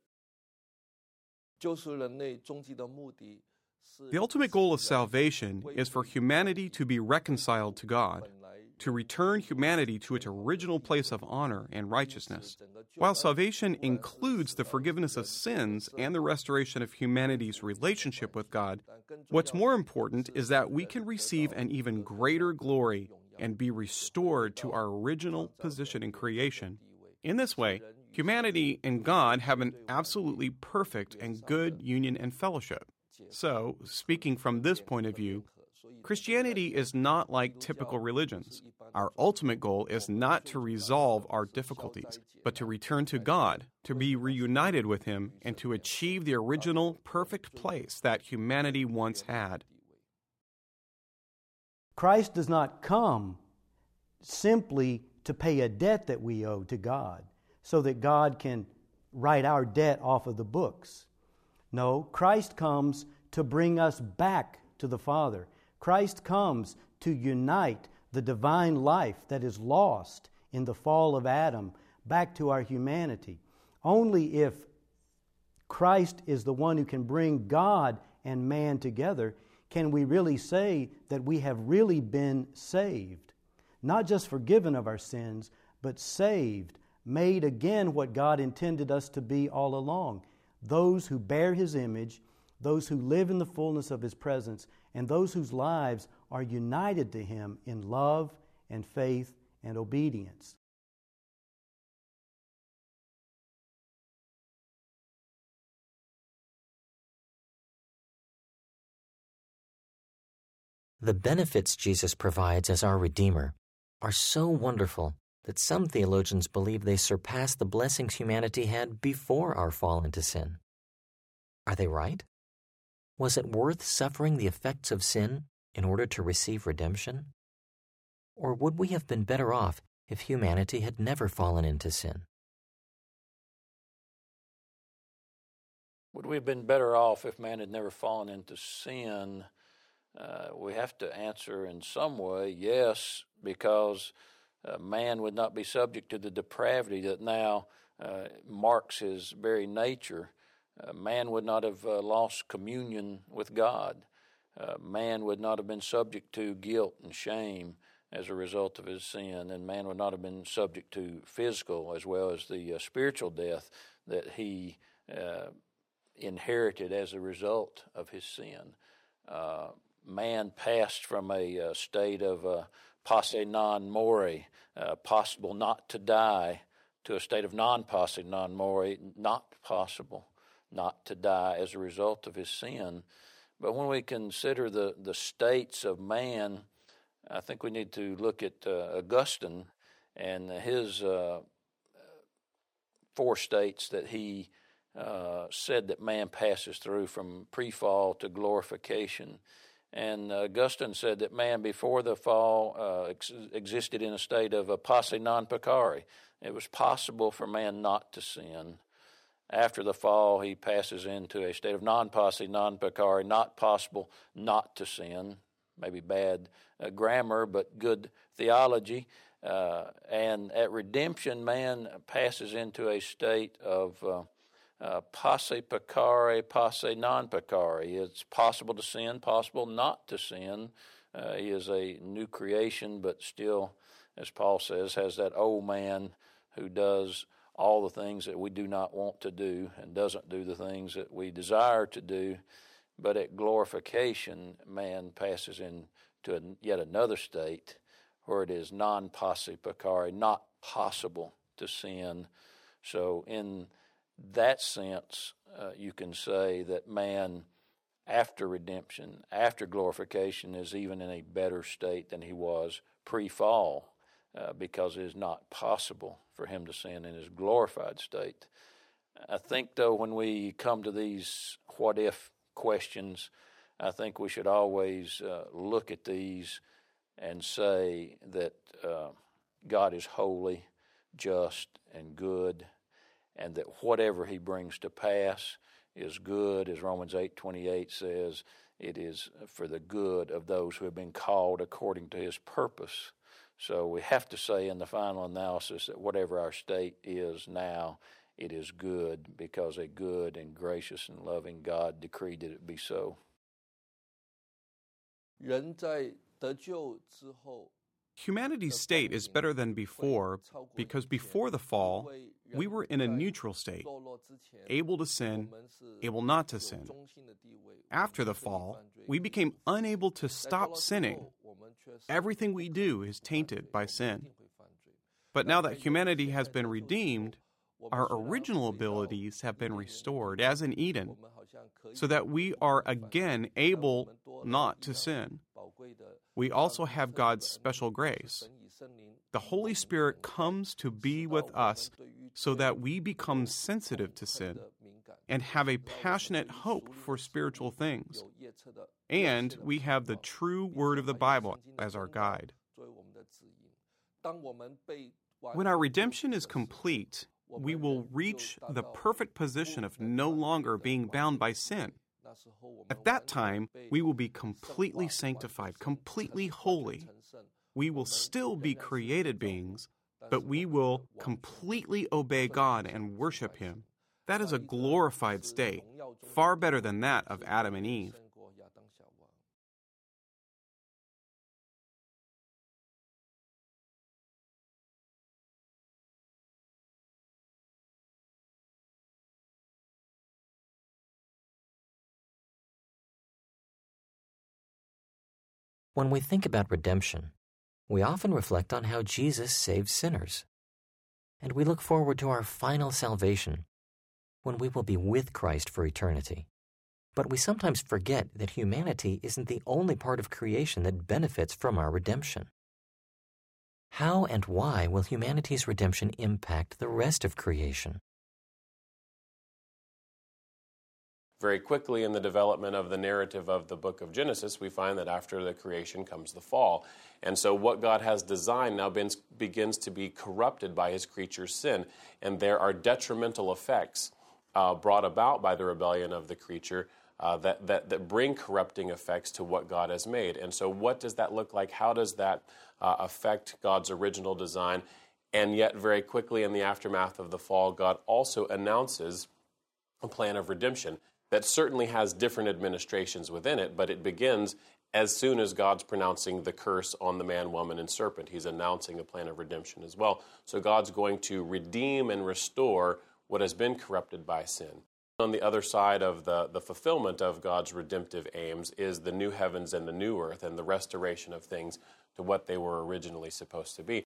The ultimate goal of salvation is for humanity to be reconciled to God. to return humanity to its original place of honor and righteousness. While salvation includes the forgiveness of sins and the restoration of humanity's relationship with God, what's more important is that we can receive an even greater glory and be restored to our original position in creation. In this way, humanity and God have an absolutely perfect and good union and fellowship. So, speaking from this point of view, Christianity is not like typical religions. Our ultimate goal is not to resolve our difficulties, but to return to God, to be reunited with Him, and to achieve the original perfect place that humanity once had. Christ does not come simply to pay a debt that we owe to God, so that God can write our debt off of the books. No, Christ comes to bring us back to the Father. Christ comes to unite the divine life that is lost in the fall of Adam back to our humanity. Only if Christ is the one who can bring God and man together can we really say that we have really been saved. Not just forgiven of our sins, but saved, made again what God intended us to be all along. Those who bear His image, those who live in the fullness of His presence, and those whose lives are united to Him in love and faith and obedience. The benefits Jesus provides as our Redeemer are so wonderful that some theologians believe they surpass the blessings humanity had before our fall into sin. Are they right? Was it worth suffering the effects of sin in order to receive redemption? Or would we have been better off if humanity had never fallen into sin? Would we have been better off if man had never fallen into sin? Uh, we have to answer in some way, yes, because uh, man would not be subject to the depravity that now uh, marks his very nature. Uh, man would not have uh, lost communion with God. Uh, man would not have been subject to guilt and shame as a result of his sin, and man would not have been subject to physical as well as the uh, spiritual death that he uh, inherited as a result of his sin. Uh, man passed from a uh, state of uh, posse non mori, uh, possible not to die, to a state of non posse non mori, not possible not to die as a result of his sin. But when we consider the, the states of man, I think we need to look at uh, Augustine and his uh, four states that he uh, said that man passes through from pre-fall to glorification. And Augustine said that man before the fall uh, ex- existed in a state of a posse non peccare. It was possible for man not to sin. After the fall, he passes into a state of non-posse, non-peccare, not possible not to sin. Maybe bad uh, grammar, but good theology. Uh, and at redemption, man passes into a state of uh, uh, posse peccare, posse non-peccare. It's possible to sin, possible not to sin. Uh, he is a new creation, but still, as Paul says, has that old man who does all the things that we do not want to do and doesn't do the things that we desire to do. But at glorification, man passes into a, yet another state where it is non-posse peccare, not possible to sin. So in that sense, uh, you can say that man, after redemption, after glorification, is even in a better state than he was pre-fall. Uh, because it is not possible for him to sin in his glorified state. I think, though, when we come to these what-if questions, I think we should always uh, look at these and say that uh, God is holy, just, and good, and that whatever He brings to pass is good. As Romans eight twenty-eight says, it is for the good of those who have been called according to His purpose. So we have to say in the final analysis that whatever our state is now, it is good because a good and gracious and loving God decreed that it be so. 人在得救之后 Humanity's state is better than before because before the fall, we were in a neutral state, able to sin, able not to sin. After the fall, we became unable to stop sinning. Everything we do is tainted by sin. But now that humanity has been redeemed, our original abilities have been restored, as in Eden, so that we are again able not to sin. We also have God's special grace. The Holy Spirit comes to be with us so that we become sensitive to sin and have a passionate hope for spiritual things. And we have the true word of the Bible as our guide. When our redemption is complete, we will reach the perfect position of no longer being bound by sin. At that time, we will be completely sanctified, completely holy. We will still be created beings, but we will completely obey God and worship Him. That is a glorified state, far better than that of Adam and Eve. When we think about redemption, we often reflect on how Jesus saved sinners. And we look forward to our final salvation, when we will be with Christ for eternity. But we sometimes forget that humanity isn't the only part of creation that benefits from our redemption. How and why will humanity's redemption impact the rest of creation? Very quickly in the development of the narrative of the book of Genesis, we find that after the creation comes the fall. And so what God has designed now begins to be corrupted by His creature's sin. And there are detrimental effects uh, brought about by the rebellion of the creature uh, that, that, that bring corrupting effects to what God has made. And so what does that look like? How does that uh, affect God's original design? And yet very quickly in the aftermath of the fall, God also announces a plan of redemption that certainly has different administrations within it, but it begins as soon as God's pronouncing the curse on the man, woman, and serpent. He's announcing a plan of redemption as well. So God's going to redeem and restore what has been corrupted by sin. On the other side of the, the fulfillment of God's redemptive aims is the new heavens and the new earth and the restoration of things to what they were originally supposed to be.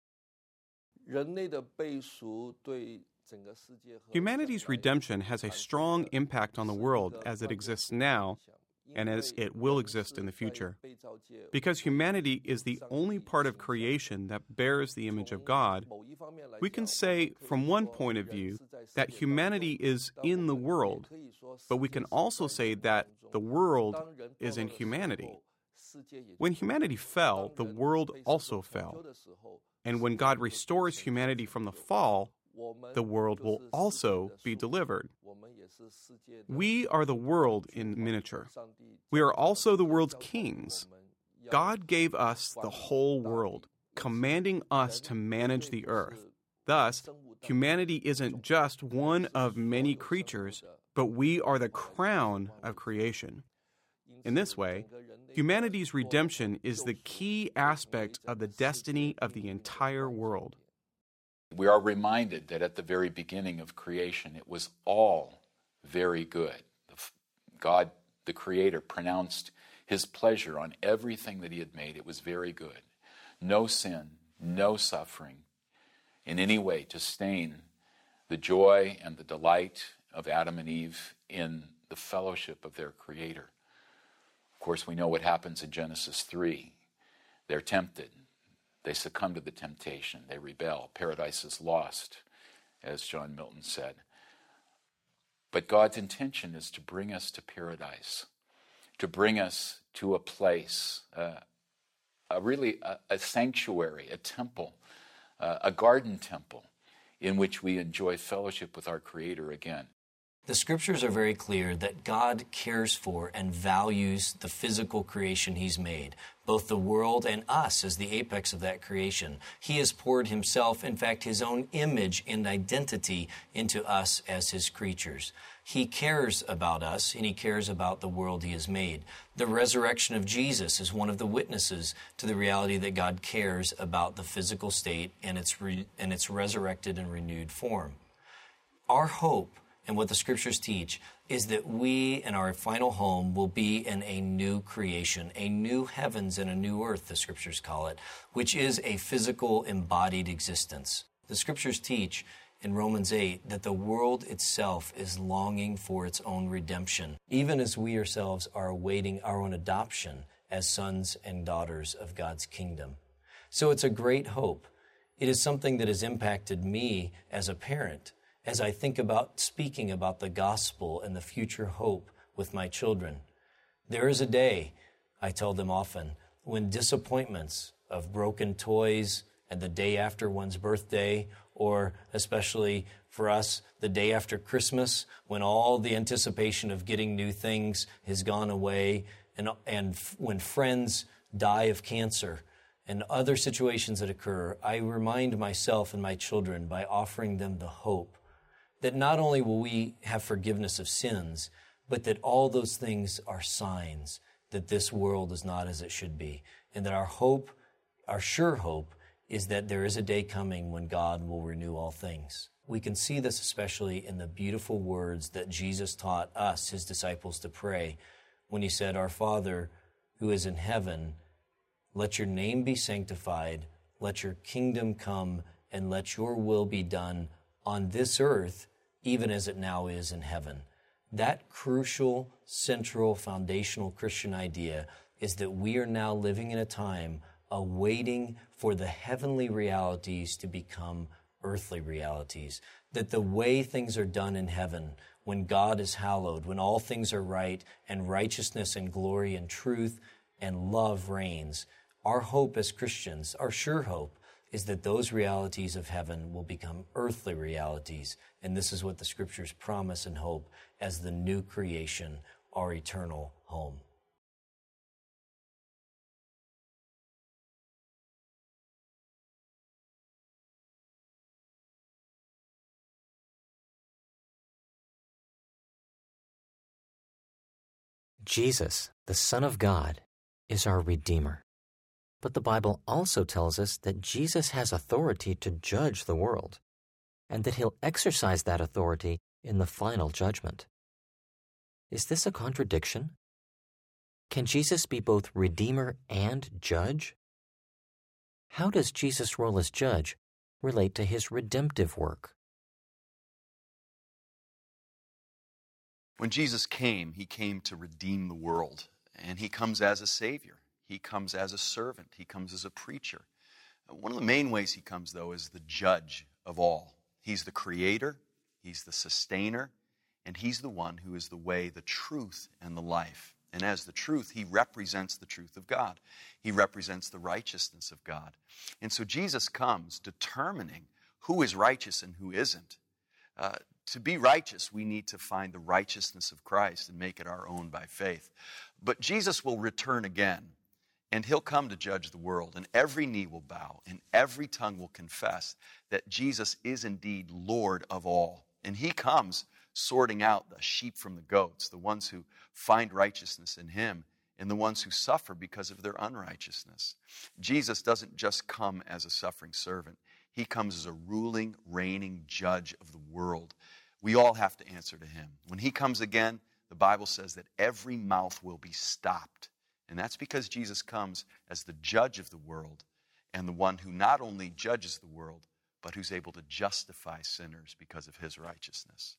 Humanity's redemption has a strong impact on the world as it exists now and as it will exist in the future. Because humanity is the only part of creation that bears the image of God, we can say from one point of view that humanity is in the world, but we can also say that the world is in humanity. When humanity fell, the world also fell. And when God restores humanity from the fall, the world will also be delivered. We are the world in miniature. We are also the world's kings. God gave us the whole world, commanding us to manage the earth. Thus, humanity isn't just one of many creatures, but we are the crown of creation. In this way, humanity's redemption is the key aspect of the destiny of the entire world. We are reminded that at the very beginning of creation, it was all very good. God, the Creator, pronounced His pleasure on everything that He had made. It was very good. No sin, no suffering in any way to stain the joy and the delight of Adam and Eve in the fellowship of their Creator. Of course, we know what happens in Genesis three. They're tempted. They succumb to the temptation. They rebel. Paradise is lost, as John Milton said. But God's intention is to bring us to paradise, to bring us to a place, uh, a really a, a sanctuary, a temple, uh, a garden temple, in which we enjoy fellowship with our Creator again. The scriptures are very clear that God cares for and values the physical creation He's made, both the world and us as the apex of that creation. He has poured Himself, in fact, His own image and identity into us as His creatures. He cares about us, and He cares about the world He has made. The resurrection of Jesus is one of the witnesses to the reality that God cares about the physical state and its, re- and its resurrected and renewed form. Our hope, and what the scriptures teach, is that we in our final home will be in a new creation, a new heavens and a new earth, the scriptures call it, which is a physical embodied existence. The scriptures teach in Romans eight that the world itself is longing for its own redemption, even as we ourselves are awaiting our own adoption as sons and daughters of God's kingdom. So it's a great hope. It is something that has impacted me as a parent, as I think about speaking about the gospel and the future hope with my children. There is a day, I tell them often, when disappointments of broken toys and the day after one's birthday, or especially for us, the day after Christmas, when all the anticipation of getting new things has gone away, and, and when friends die of cancer, and other situations that occur, I remind myself and my children by offering them the hope that not only will we have forgiveness of sins, but that all those things are signs that this world is not as it should be, and that our hope, our sure hope, is that there is a day coming when God will renew all things. We can see this especially in the beautiful words that Jesus taught us, His disciples, to pray when He said, "Our Father, who is in heaven, let your name be sanctified, let your kingdom come, and let your will be done on this earth, even as it now is in heaven." That crucial, central, foundational Christian idea is that we are now living in a time awaiting for the heavenly realities to become earthly realities. That the way things are done in heaven, when God is hallowed, when all things are right, and righteousness and glory and truth and love reigns, our hope as Christians, our sure hope, is that those realities of heaven will become earthly realities. And this is what the scriptures promise and hope as the new creation, our eternal home. Jesus, the Son of God, is our Redeemer. But the Bible also tells us that Jesus has authority to judge the world, and that He'll exercise that authority in the final judgment. Is this a contradiction? Can Jesus be both Redeemer and Judge? How does Jesus' role as Judge relate to His redemptive work? When Jesus came, He came to redeem the world, and He comes as a Savior. He comes as a servant. He comes as a preacher. One of the main ways He comes, though, is the judge of all. He's the creator, He's the sustainer, and He's the one who is the way, the truth, and the life. And as the truth, He represents the truth of God. He represents the righteousness of God. And so Jesus comes determining who is righteous and who isn't. Uh, to be righteous, we need to find the righteousness of Christ and make it our own by faith. But Jesus will return again. And He'll come to judge the world, and every knee will bow, and every tongue will confess that Jesus is indeed Lord of all. And He comes sorting out the sheep from the goats, the ones who find righteousness in Him, and the ones who suffer because of their unrighteousness. Jesus doesn't just come as a suffering servant. He comes as a ruling, reigning judge of the world. We all have to answer to Him. When He comes again, the Bible says that every mouth will be stopped. And that's because Jesus comes as the judge of the world, and the one who not only judges the world, but who's able to justify sinners because of His righteousness.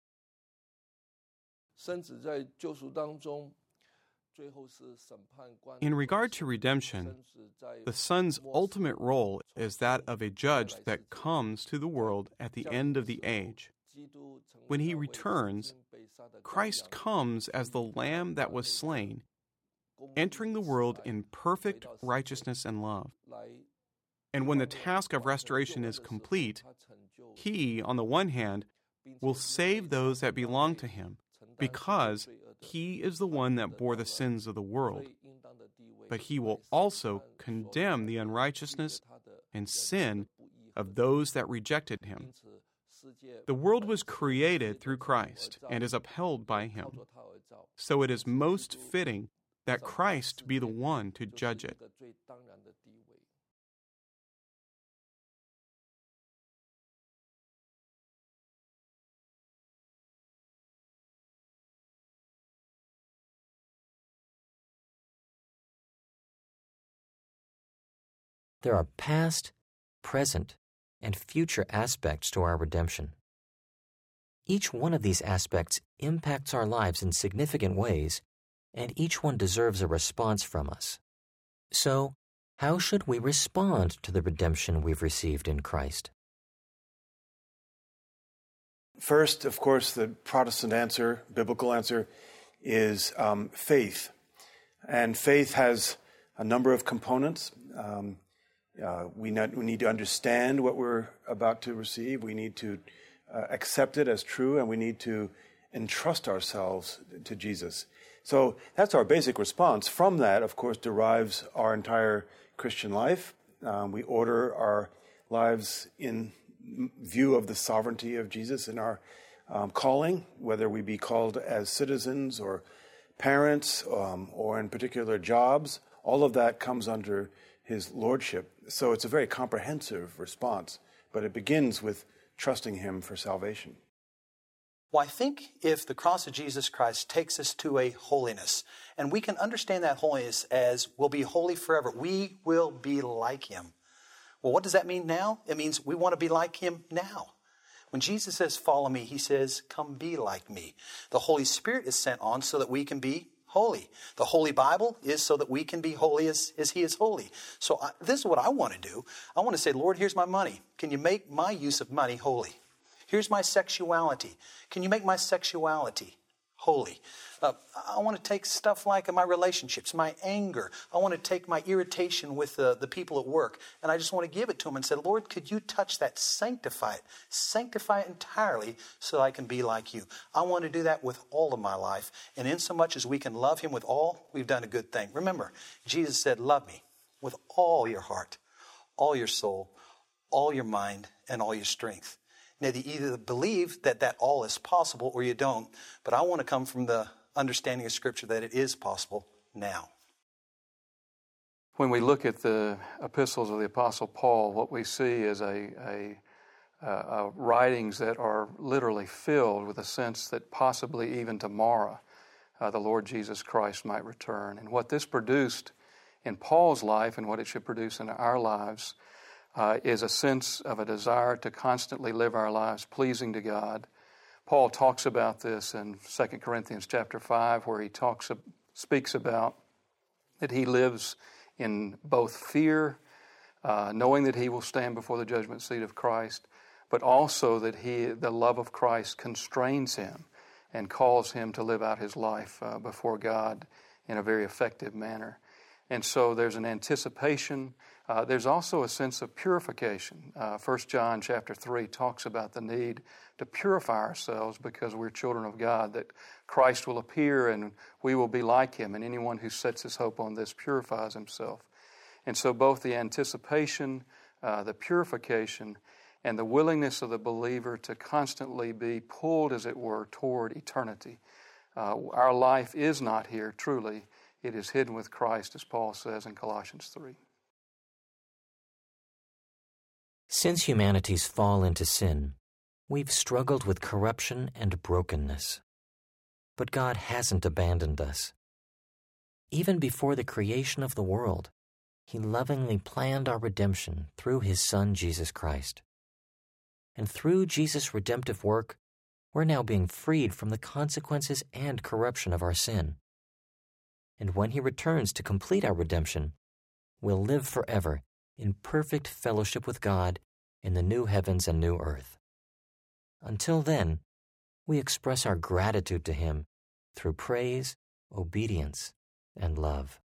In regard to redemption, the Son's ultimate role is that of a judge that comes to the world at the end of the age. When He returns, Christ comes as the Lamb that was slain, entering the world in perfect righteousness and love. And when the task of restoration is complete, He, on the one hand, will save those that belong to him, because he is the one that bore the sins of the world. But he will also condemn the unrighteousness and sin of those that rejected him. The world was created through Christ and is upheld by him. So it is most fitting that Christ be the one to judge it. There are past, present, and future aspects to our redemption. Each one of these aspects impacts our lives in significant ways, and each one deserves a response from us. So, how should we respond to the redemption we've received in Christ? First, of course, the Protestant answer, biblical answer, is um, faith. And faith has a number of components. Um, Uh, we, not, we need to understand what we're about to receive. We need to uh, accept it as true, and we need to entrust ourselves to Jesus. So that's our basic response. From that, of course, derives our entire Christian life. Um, we order our lives in view of the sovereignty of Jesus in our um, calling, whether we be called as citizens or parents um, or in particular jobs. All of that comes under his lordship. So it's a very comprehensive response, but it begins with trusting him for salvation. Well, I think if the cross of Jesus Christ takes us to a holiness, and we can understand that holiness as we'll be holy forever, we will be like him. Well, what does that mean now? It means we want to be like him now. When Jesus says, follow me, he says, come be like me. The Holy Spirit is sent on so that we can be holy. The Holy Bible is so that we can be holy as, as he is holy. So I, this is what I want to do. I want to say, Lord, here's my money. Can you make my use of money holy? Here's my sexuality. Can you make my sexuality holy? Uh, I want to take stuff like my relationships, my anger. I want to take my irritation with uh, the people at work, and I just want to give it to him and say, Lord, could you touch that? Sanctify it. Sanctify it entirely so that I can be like you. I want to do that with all of my life. And insomuch as we can love him with all, we've done a good thing. Remember, Jesus said, love me with all your heart, all your soul, all your mind, and all your strength. Now, you either believe that that all is possible or you don't, but I want to come from the understanding of Scripture that it is possible now. When we look at the epistles of the Apostle Paul, what we see is a, a, a writings that are literally filled with a sense that possibly even tomorrow uh, the Lord Jesus Christ might return. And what this produced in Paul's life and what it should produce in our lives uh, is a sense of a desire to constantly live our lives pleasing to God. Paul talks about this in Second Corinthians chapter five, where he talks, speaks about that he lives in both fear, uh, knowing that he will stand before the judgment seat of Christ, but also that he, the love of Christ constrains him and calls him to live out his life uh, before God in a very effective manner. And so there's an anticipation. Uh, there's also a sense of purification. Uh, First John chapter three talks about the need to purify ourselves because we're children of God, that Christ will appear and we will be like him, and anyone who sets his hope on this purifies himself. And so both the anticipation, uh, the purification, and the willingness of the believer to constantly be pulled, as it were, toward eternity. Uh, our life is not here, truly. It is hidden with Christ, as Paul says in Colossians three. Since humanity's fall into sin, we've struggled with corruption and brokenness. But God hasn't abandoned us. Even before the creation of the world, he lovingly planned our redemption through his Son, Jesus Christ. And through Jesus' redemptive work, we're now being freed from the consequences and corruption of our sin. And when he returns to complete our redemption, we'll live forever in perfect fellowship with God in the new heavens and new earth. Until then, we express our gratitude to him through praise, obedience, and love.